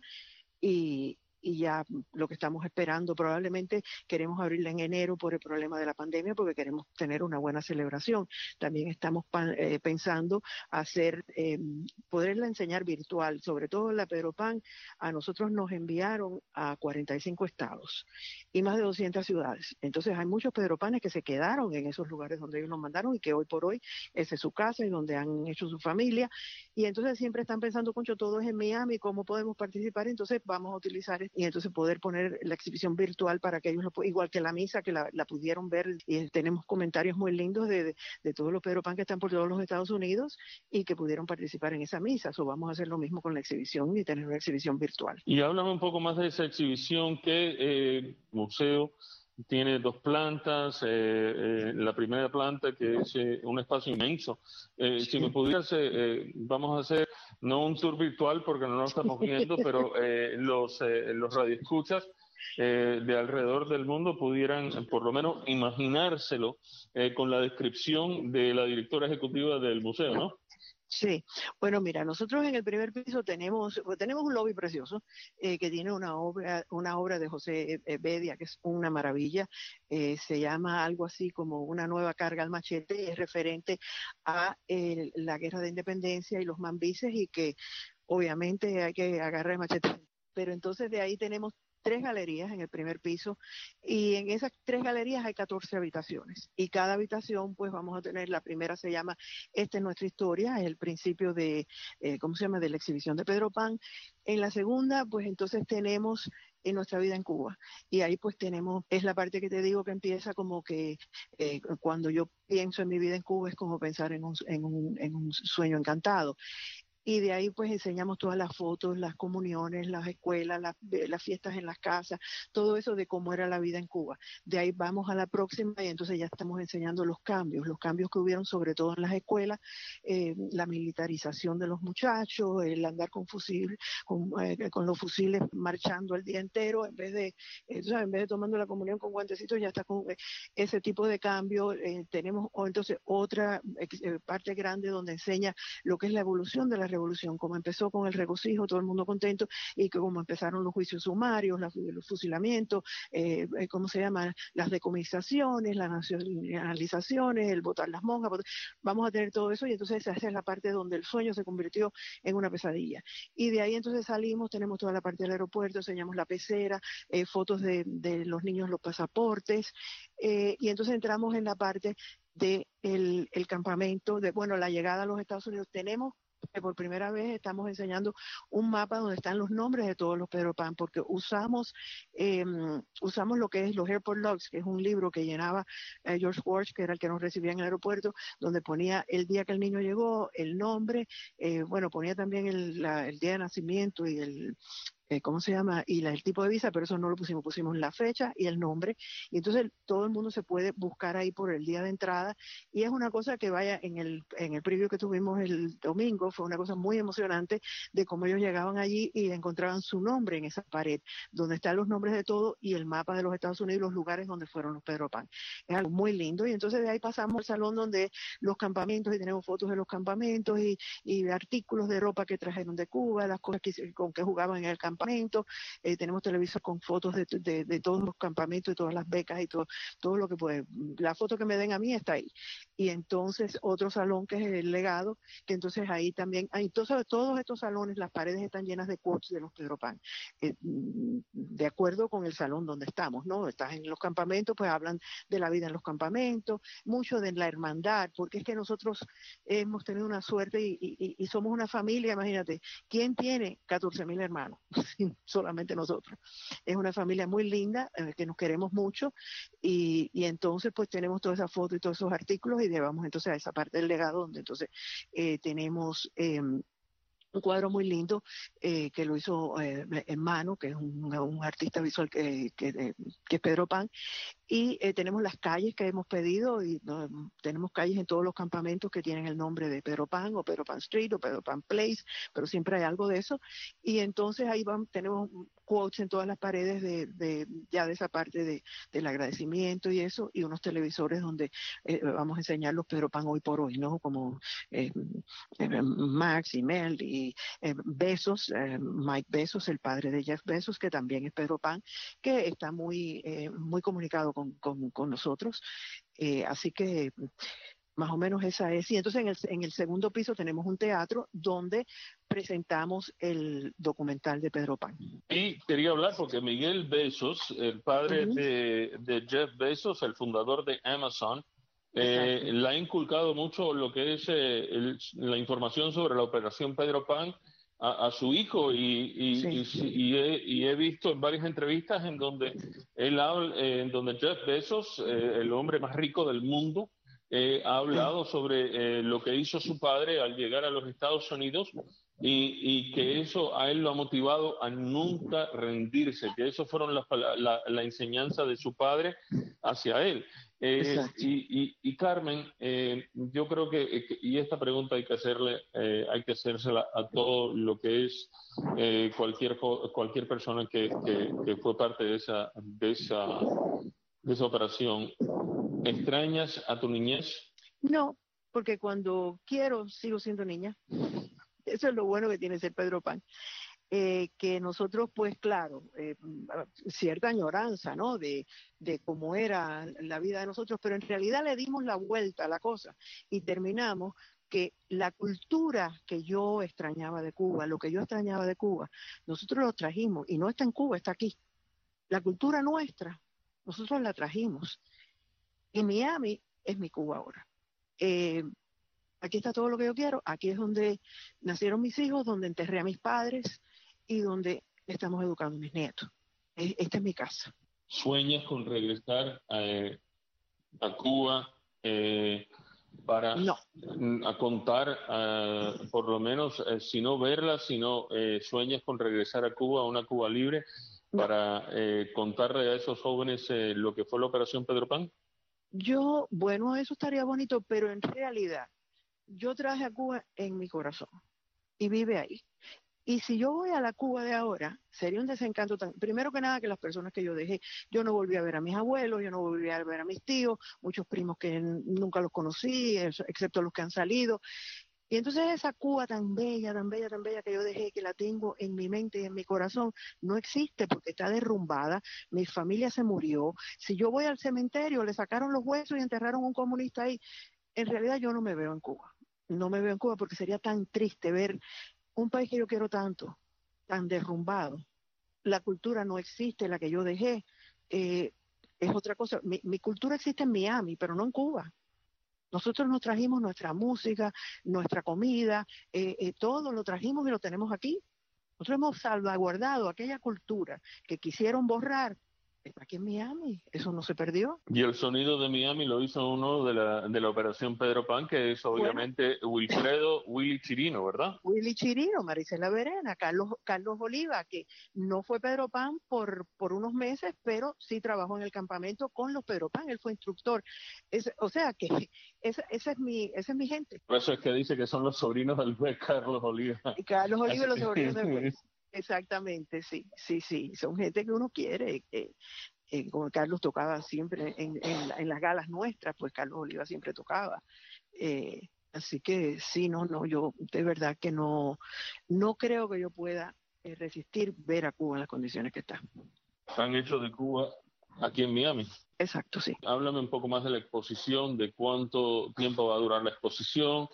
y y ya lo que estamos esperando, probablemente queremos abrirla en enero por el problema de la pandemia, porque queremos tener una buena celebración. También estamos eh, pensando hacer, eh, poderla enseñar virtual, sobre todo la Pedro Pan. A nosotros nos enviaron a cuarenta y cinco estados y más de doscientas ciudades. Entonces hay muchos Pedro Panes que se quedaron en esos lugares donde ellos nos mandaron y que hoy por hoy esa es su casa y donde han hecho su familia. Y entonces siempre están pensando, concho, todo es en Miami, ¿cómo podemos participar? Entonces vamos a utilizar y entonces poder poner la exhibición virtual para que ellos, lo, igual que la misa, que la, la pudieron ver, y tenemos comentarios muy lindos de, de, de todos los Pedro Pan que están por todos los Estados Unidos y que pudieron participar en esa misa. O so, vamos a hacer lo mismo con la exhibición y tener una exhibición virtual. Y háblame un poco más de esa exhibición, que eh, museo tiene dos plantas, eh, eh, la primera planta que es eh, un espacio inmenso. Eh, si me pudieras, eh, eh, vamos a hacer no un tour virtual porque no lo estamos viendo, pero eh, los, eh, los radioescuchas eh, de alrededor del mundo pudieran por lo menos imaginárselo eh, con la descripción de la directora ejecutiva del museo, ¿no? Sí, bueno, mira, nosotros en el primer piso tenemos tenemos un lobby precioso eh, que tiene una obra una obra de José Bedia, que es una maravilla, eh, se llama algo así como Una nueva carga al machete, y es referente a el, la guerra de independencia y los mambises, y que obviamente hay que agarrar el machete. Pero entonces de ahí tenemos tres galerías en el primer piso, y en esas tres galerías hay catorce habitaciones, y cada habitación pues vamos a tener, la primera se llama Esta es nuestra historia, es el principio de, eh, ¿cómo se llama?, de la exhibición de Pedro Pan. En la segunda pues entonces tenemos en nuestra vida en Cuba, y ahí pues tenemos, es la parte que te digo que empieza como que eh, cuando yo pienso en mi vida en Cuba es como pensar en un, en un, en un sueño encantado. Y de ahí pues enseñamos todas las fotos, las comuniones, las escuelas, las, las fiestas en las casas, todo eso de cómo era la vida en Cuba. De ahí vamos a la próxima y entonces ya estamos enseñando los cambios, los cambios que hubieron sobre todo en las escuelas, eh, la militarización de los muchachos, el andar con fusil, con, eh, con los fusiles marchando el día entero, en vez de, eh, ¿sabes? En vez de tomando la comunión con guantecitos, ya está con eh, ese tipo de cambio. Eh, tenemos oh, entonces otra eh, parte grande donde enseña lo que es la evolución de la revolución, como empezó con el regocijo, todo el mundo contento, y que como empezaron los juicios sumarios, la, los fusilamientos, eh, ¿cómo se llama?, las decomisaciones, las nacionalizaciones, el votar las monjas, votar, vamos a tener todo eso, y entonces esa es la parte donde el sueño se convirtió en una pesadilla. Y de ahí entonces salimos, tenemos toda la parte del aeropuerto, enseñamos la pecera, eh, fotos de, de los niños, los pasaportes, eh, y entonces entramos en la parte de el, el campamento, de bueno, la llegada a los Estados Unidos. Tenemos que por primera vez estamos enseñando un mapa donde están los nombres de todos los Pedro Pan, porque usamos eh, usamos lo que es los Airport Logs, que es un libro que llenaba eh, George Walsh, que era el que nos recibía en el aeropuerto, donde ponía el día que el niño llegó, el nombre, eh, bueno, ponía también el, la, el día de nacimiento y el Eh, ¿cómo se llama? Y la, el tipo de visa, pero eso no lo pusimos, pusimos la fecha y el nombre, y entonces todo el mundo se puede buscar ahí por el día de entrada, y es una cosa que vaya, en el, en el preview que tuvimos el domingo, fue una cosa muy emocionante de cómo ellos llegaban allí y encontraban su nombre en esa pared, donde están los nombres de todo y el mapa de los Estados Unidos y los lugares donde fueron los Pedro Pan. Es algo muy lindo, y entonces de ahí pasamos al salón donde los campamentos, y tenemos fotos de los campamentos y, y artículos de ropa que trajeron de Cuba, las cosas que, con que jugaban en el campamento, campamentos, eh, tenemos televisor con fotos de, de, de todos los campamentos y todas las becas y todo, todo lo que puede. La foto que me den a mí está ahí. Y entonces otro salón que es el legado, que entonces ahí también, hay, entonces todos estos salones, las paredes están llenas de quotes de los Pedro Pan, eh, de acuerdo con el salón donde estamos, ¿no? Estás en los campamentos, pues hablan de la vida en los campamentos, mucho de la hermandad, porque es que nosotros hemos tenido una suerte y, y, y somos una familia, imagínate, ¿quién tiene catorce mil hermanos? Solamente nosotros. Es una familia muy linda, eh, que nos queremos mucho, y, y entonces pues tenemos toda esa foto y todos esos artículos y llevamos entonces a esa parte del legado donde entonces eh, tenemos eh, un cuadro muy lindo eh, que lo hizo eh, en mano, que es un, un artista visual que, que, que es Pedro Pan, y eh, tenemos las calles que hemos pedido, y uh, tenemos calles en todos los campamentos que tienen el nombre de Pedro Pan, o Pedro Pan Street, o Pedro Pan Place, pero siempre hay algo de eso, y entonces ahí van, tenemos quotes en todas las paredes de, de ya de esa parte de, del agradecimiento y eso, y unos televisores donde eh, vamos a enseñar los Pedro Pan hoy por hoy, ¿no? Como eh, eh, Max y Mel y eh, Bezos, eh, Mike Bezos, el padre de Jeff Bezos, que también es Pedro Pan, que está muy, eh, muy comunicado con, con, con nosotros, eh, así que más o menos esa es. Y entonces en el, en el segundo piso tenemos un teatro donde presentamos el documental de Pedro Pan. Y quería hablar porque Miguel Bezos, el padre Uh-huh. de, de Jeff Bezos, el fundador de Amazon, eh, le ha inculcado mucho lo que es eh, el, la información sobre la operación Pedro Pan a, a su hijo, y, y, sí. y, y, he, y he visto en varias entrevistas en donde él habla, eh, en donde Jeff Bezos, eh, el hombre más rico del mundo, Eh, ha hablado sobre eh, lo que hizo su padre al llegar a los Estados Unidos, y, y que eso a él lo ha motivado a nunca rendirse, que eso fueron la, la, la enseñanza de su padre hacia él. Eh, y, y, y Carmen, eh, yo creo que, y esta pregunta hay que hacerle, eh, hay que hacérsela a todo lo que es eh, cualquier cualquier persona que, que, que fue parte de esa de esa de esa operación. ¿Extrañas a tu niñez? No, porque cuando quiero sigo siendo niña. Eso es lo bueno que tiene ser Pedro Pan. Eh, que nosotros, pues claro, eh, cierta añoranza, ¿no? De, de cómo era la vida de nosotros, pero en realidad le dimos la vuelta a la cosa y terminamos que la cultura que yo extrañaba de Cuba, lo que yo extrañaba de Cuba, nosotros lo trajimos, y no está en Cuba, está aquí. La cultura nuestra, nosotros la trajimos. Y Miami es mi Cuba ahora. Eh, aquí está todo lo que yo quiero, aquí es donde nacieron mis hijos, donde enterré a mis padres y donde estamos educando a mis nietos. Esta es mi casa. ¿Sueñas con regresar a, a Cuba eh, para no. a contar, uh, por lo menos, eh, si no verla, sino eh, sueñas con regresar a Cuba, a una Cuba libre, para no. eh, contarle a esos jóvenes eh, lo que fue la Operación Pedro Pan? Yo, bueno, eso estaría bonito, pero en realidad yo traje a Cuba en mi corazón y vive ahí. Y si yo voy a la Cuba de ahora, sería un desencanto tan... Primero que nada, que las personas que yo dejé, yo no volví a ver a mis abuelos, yo no volví a ver a mis tíos, muchos primos que nunca los conocí, excepto los que han salido. Y entonces esa Cuba tan bella, tan bella, tan bella que yo dejé, que la tengo en mi mente y en mi corazón, no existe porque está derrumbada, mi familia se murió. Si yo voy al cementerio, le sacaron los huesos y enterraron a un comunista ahí. En realidad yo no me veo en Cuba, no me veo en Cuba porque sería tan triste ver un país que yo quiero tanto, tan derrumbado. La cultura no existe, la que yo dejé, eh, es otra cosa. Mi, mi cultura existe en Miami, pero no en Cuba. Nosotros nos trajimos nuestra música, nuestra comida, eh, eh, todo lo trajimos y lo tenemos aquí. Nosotros hemos salvaguardado aquella cultura que quisieron borrar. Está aquí en Miami, eso no se perdió. Y el sonido de Miami lo hizo uno de la, de la Operación Pedro Pan, que es obviamente bueno, Wilfredo Willy Chirino, ¿verdad? Willy Chirino, Maricela Verena, Carlos, Carlos Oliva, que no fue Pedro Pan por, por unos meses, pero sí trabajó en el campamento con los Pedro Pan, él fue instructor. Es, o sea que esa, esa, es mi, esa es mi gente. Por eso es que dice que son los sobrinos del juez Carlos Oliva. Y Carlos Oliva y los sobrinos del juez. Exactamente, sí, sí, sí, son gente que uno quiere, eh, eh, como Carlos tocaba siempre en, en, en las galas nuestras, pues Carlos Oliva siempre tocaba, eh, así que sí, no, no, yo de verdad que no, no creo que yo pueda eh, resistir ver a Cuba en las condiciones que está. Han hecho de Cuba aquí en Miami. Exacto, sí. Háblame un poco más de la exposición, de cuánto tiempo va a durar la exposición.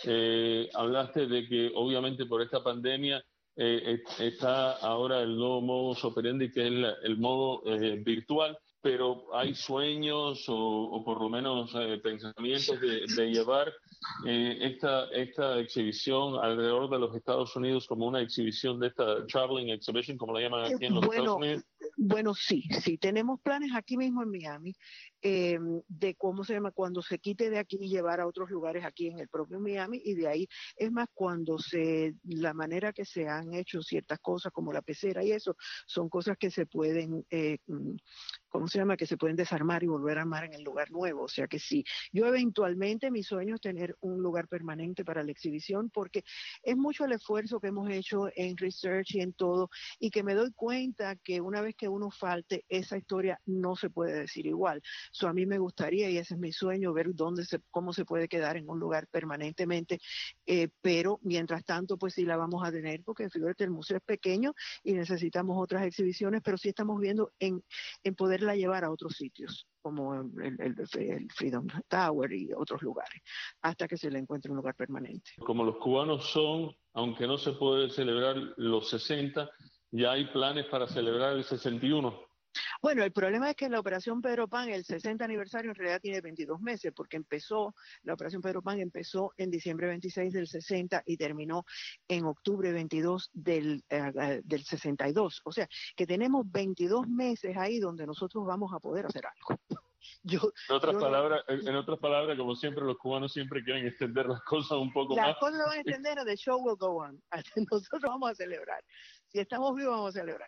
Eh, hablaste de que obviamente por esta pandemia eh, está ahora el nuevo modus operandi, que es la, el modo eh, virtual, pero hay sueños o, o por lo menos eh, pensamientos de, de llevar eh, esta, esta exhibición alrededor de los Estados Unidos como una exhibición de esta traveling exhibition, como la llaman aquí en los bueno, Estados Unidos. Bueno, sí, sí, tenemos planes aquí mismo en Miami eh, de cómo se llama, cuando se quite de aquí y llevar a otros lugares aquí en el propio Miami, y de ahí, es más, cuando se, la manera que se han hecho ciertas cosas como la pecera y eso, son cosas que se pueden, eh, ¿cómo se llama?, que se pueden desarmar y volver a armar en el lugar nuevo, o sea que sí. Yo eventualmente, mi sueño es tener un lugar permanente para la exhibición, porque es mucho el esfuerzo que hemos hecho en research y en todo, y que me doy cuenta que una vez que uno falte, esa historia no se puede decir igual. So, a mí me gustaría, y ese es mi sueño, ver dónde se, cómo se puede quedar en un lugar permanentemente, eh, pero mientras tanto, pues sí la vamos a tener, porque fíjate, el museo es pequeño y necesitamos otras exhibiciones, pero sí estamos viendo en, en poderla llevar a otros sitios, como el, el, el Freedom Tower y otros lugares, hasta que se le encuentre un lugar permanente. Como los cubanos son, aunque no se puede celebrar los sesenta, ya hay planes para celebrar el sesenta y uno. Bueno, el problema es que la Operación Pedro Pan, el sesenta aniversario, en realidad tiene veintidós meses, porque empezó, la Operación Pedro Pan empezó en diciembre veintiséis del sesenta y terminó en octubre veintidós del, uh, del sesenta y dos. O sea, que tenemos veintidós meses ahí donde nosotros vamos a poder hacer algo. Yo, en, otras yo palabras, no, en otras palabras, como siempre, los cubanos siempre quieren extender las cosas un poco las más. Las cosas van a extender, the show will go on. Nosotros vamos a celebrar. Si estamos vivos, vamos a celebrar.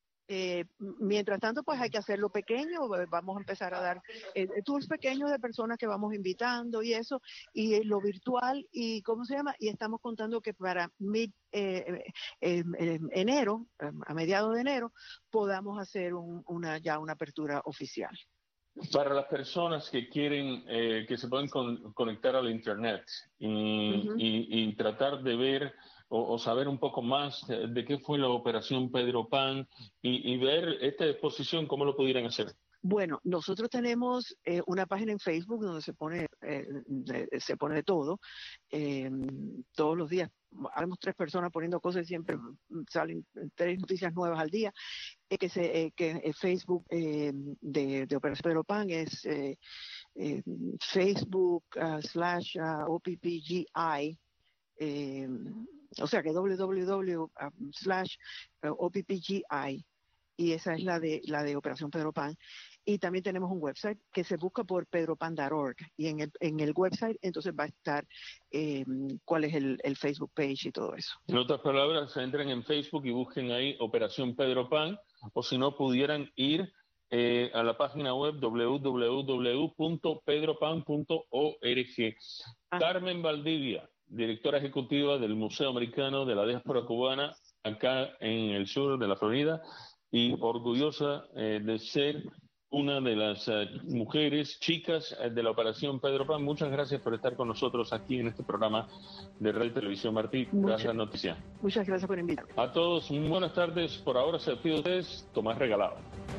Eh, mientras tanto, pues hay que hacerlo pequeño, vamos a empezar a dar eh, tours pequeños de personas que vamos invitando y eso, y eh, lo virtual, y ¿cómo se llama? Y estamos contando que para mid, eh, eh, eh, enero, eh, a mediados de enero, podamos hacer un, una ya una apertura oficial. Para las personas que quieren, eh, que se pueden con, conectar al internet y, uh-huh. y, y tratar de ver o, o saber un poco más de, de qué fue la Operación Pedro Pan y, y ver esta exposición, ¿cómo lo pudieran hacer? Bueno, nosotros tenemos eh, una página en Facebook donde se pone eh, de, se pone de todo, eh, todos los días. Habemos tres personas poniendo cosas y siempre salen tres noticias nuevas al día. Eh, que se, eh, que eh, Facebook eh, de, de Operación Pedro Pan es eh, eh, Facebook uh, slash uh, O P P G I. Eh, o sea que www slash O P P G I, y esa es la de la de Operación Pedro Pan. Y también tenemos un website que se busca por pedro pan punto org, y en el, en el website entonces va a estar eh, cuál es el, el Facebook page y todo eso. En otras palabras, entren en Facebook y busquen ahí Operación Pedro Pan, o si no pudieran ir eh, a la página web w w w punto pedro pan punto org. Ah. Carmen Valdivia, directora ejecutiva del Museo Americano de la Diáspora Cubana, acá en el sur de la Florida, y orgullosa eh, de ser una de las uh, mujeres, chicas uh, de la Operación Pedro Pan. Muchas gracias por estar con nosotros aquí en este programa de Radio y Televisión Martí, tras la noticia. Muchas gracias por invitarme. A todos, muy buenas tardes. Por ahora se despide de ustedes, Tomás Regalado.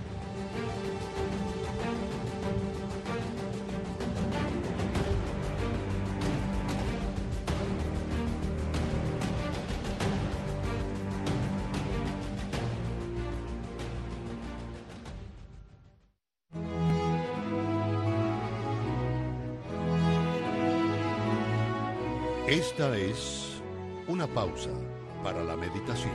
Esta es una pausa para la meditación.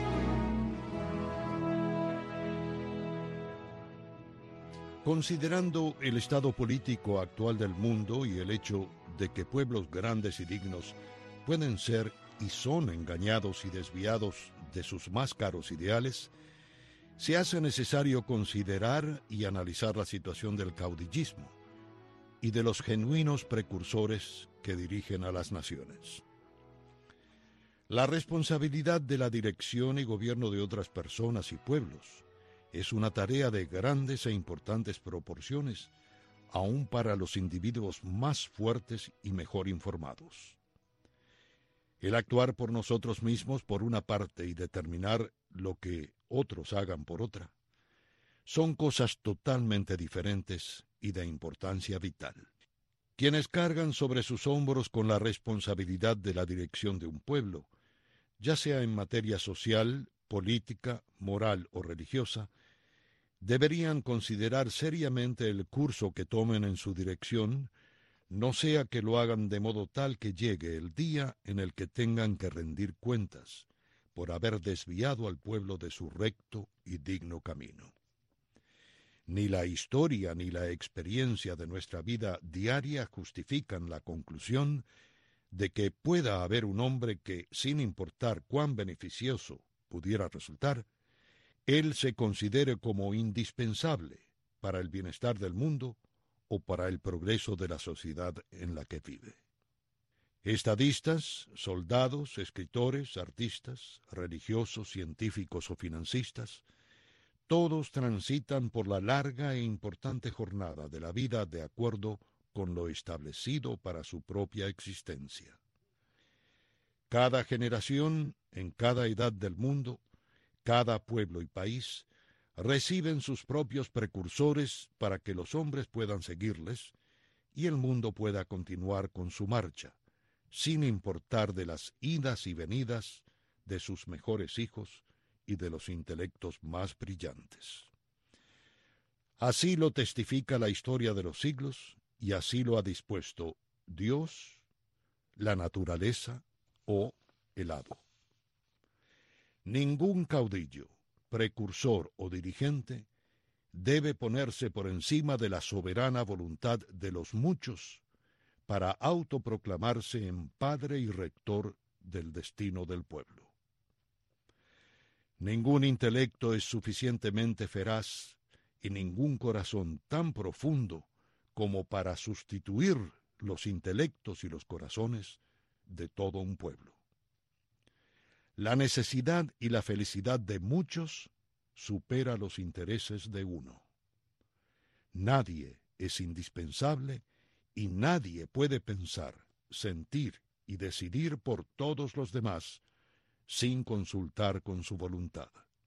Considerando el estado político actual del mundo y el hecho de que pueblos grandes y dignos pueden ser y son engañados y desviados de sus más caros ideales, se hace necesario considerar y analizar la situación del caudillismo y de los genuinos precursores que dirigen a las naciones. La responsabilidad de la dirección y gobierno de otras personas y pueblos es una tarea de grandes e importantes proporciones, aun para los individuos más fuertes y mejor informados. El actuar por nosotros mismos, por una parte, y determinar lo que otros hagan por otra, son cosas totalmente diferentes y de importancia vital. Quienes cargan sobre sus hombros con la responsabilidad de la dirección de un pueblo, ya sea en materia social, política, moral o religiosa, deberían considerar seriamente el curso que tomen en su dirección, no sea que lo hagan de modo tal que llegue el día en el que tengan que rendir cuentas por haber desviado al pueblo de su recto y digno camino. Ni la historia ni la experiencia de nuestra vida diaria justifican la conclusión de que pueda haber un hombre que, sin importar cuán beneficioso pudiera resultar, él se considere como indispensable para el bienestar del mundo o para el progreso de la sociedad en la que vive. Estadistas, soldados, escritores, artistas, religiosos, científicos o financistas, todos transitan por la larga e importante jornada de la vida de acuerdo con lo establecido para su propia existencia. Cada generación, en cada edad del mundo, cada pueblo y país, reciben sus propios precursores para que los hombres puedan seguirles y el mundo pueda continuar con su marcha, sin importar de las idas y venidas de sus mejores hijos y de los intelectos más brillantes. Así lo testifica la historia de los siglos y así lo ha dispuesto Dios, la naturaleza o el hado. Ningún caudillo, precursor o dirigente debe ponerse por encima de la soberana voluntad de los muchos para autoproclamarse en padre y rector del destino del pueblo. Ningún intelecto es suficientemente feraz y ningún corazón tan profundo como para sustituir los intelectos y los corazones de todo un pueblo. La necesidad y la felicidad de muchos supera los intereses de uno. Nadie es indispensable y nadie puede pensar, sentir y decidir por todos los demás sin consultar con su voluntad.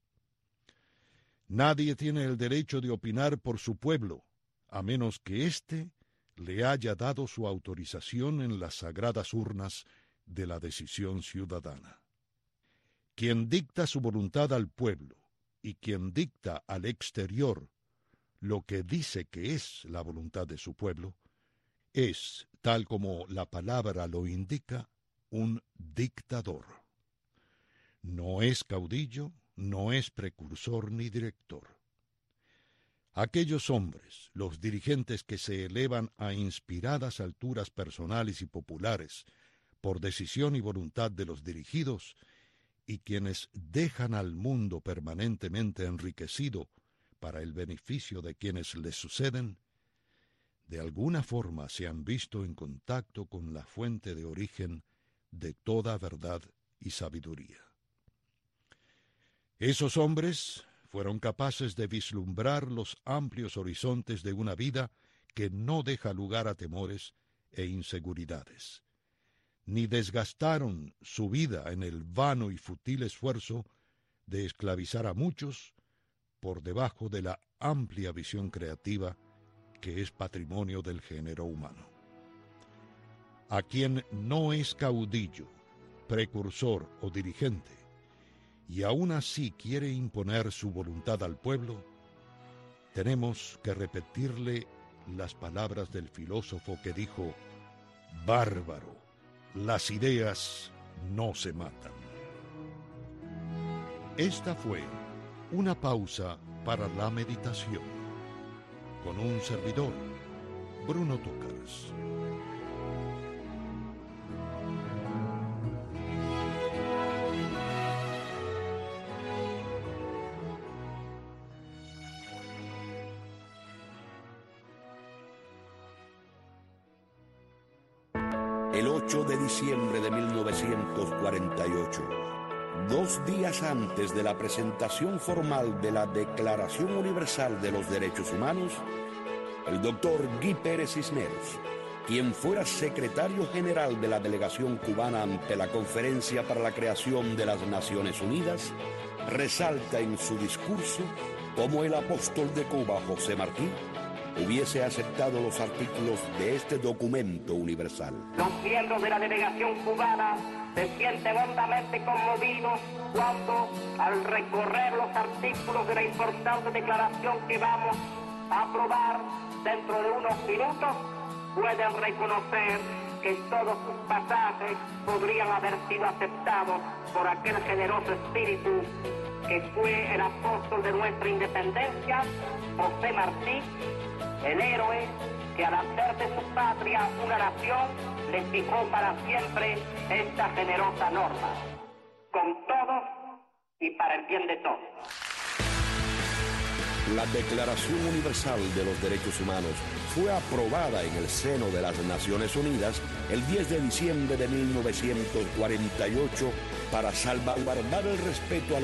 Nadie tiene el derecho de opinar por su pueblo, a menos que éste le haya dado su autorización en las sagradas urnas de la decisión ciudadana. Quien dicta su voluntad al pueblo y quien dicta al exterior lo que dice que es la voluntad de su pueblo, es, tal como la palabra lo indica, un dictador. No es caudillo, no es precursor ni director. Aquellos hombres, los dirigentes que se elevan a inspiradas alturas personales y populares por decisión y voluntad de los dirigidos, y quienes dejan al mundo permanentemente enriquecido para el beneficio de quienes les suceden, de alguna forma se han visto en contacto con la fuente de origen de toda verdad y sabiduría. Esos hombres fueron capaces de vislumbrar los amplios horizontes de una vida que no deja lugar a temores e inseguridades, ni desgastaron su vida en el vano y fútil esfuerzo de esclavizar a muchos por debajo de la amplia visión creativa que es patrimonio del género humano. A quien no es caudillo, precursor o dirigente, y aún así quiere imponer su voluntad al pueblo, tenemos que repetirle las palabras del filósofo que dijo: «Bárbaro, las ideas no se matan». Esta fue una pausa para la meditación con un servidor, Bruno Tócaras. El ocho de diciembre de mil novecientos cuarenta y ocho, dos días antes de la presentación formal de la Declaración Universal de los Derechos Humanos, el doctor Guy Pérez Cisneros, quien fuera secretario general de la delegación cubana ante la Conferencia para la Creación de las Naciones Unidas, resalta en su discurso cómo el apóstol de Cuba, José Martí, hubiese aceptado los artículos de este documento universal. Los miembros de la delegación cubana se sienten hondamente conmovidos cuando, al recorrer los artículos de la importante declaración que vamos a aprobar dentro de unos minutos, pueden reconocer que todos sus pasajes podrían haber sido aceptados por aquel generoso espíritu que fue el apóstol de nuestra independencia, José Martí, el héroe que al hacer de su patria una nación le fijó para siempre esta generosa norma, con todos y para el bien de todos. La Declaración Universal de los Derechos Humanos fue aprobada en el seno de las Naciones Unidas el diez de diciembre de mil novecientos cuarenta y ocho para salvaguardar el respeto a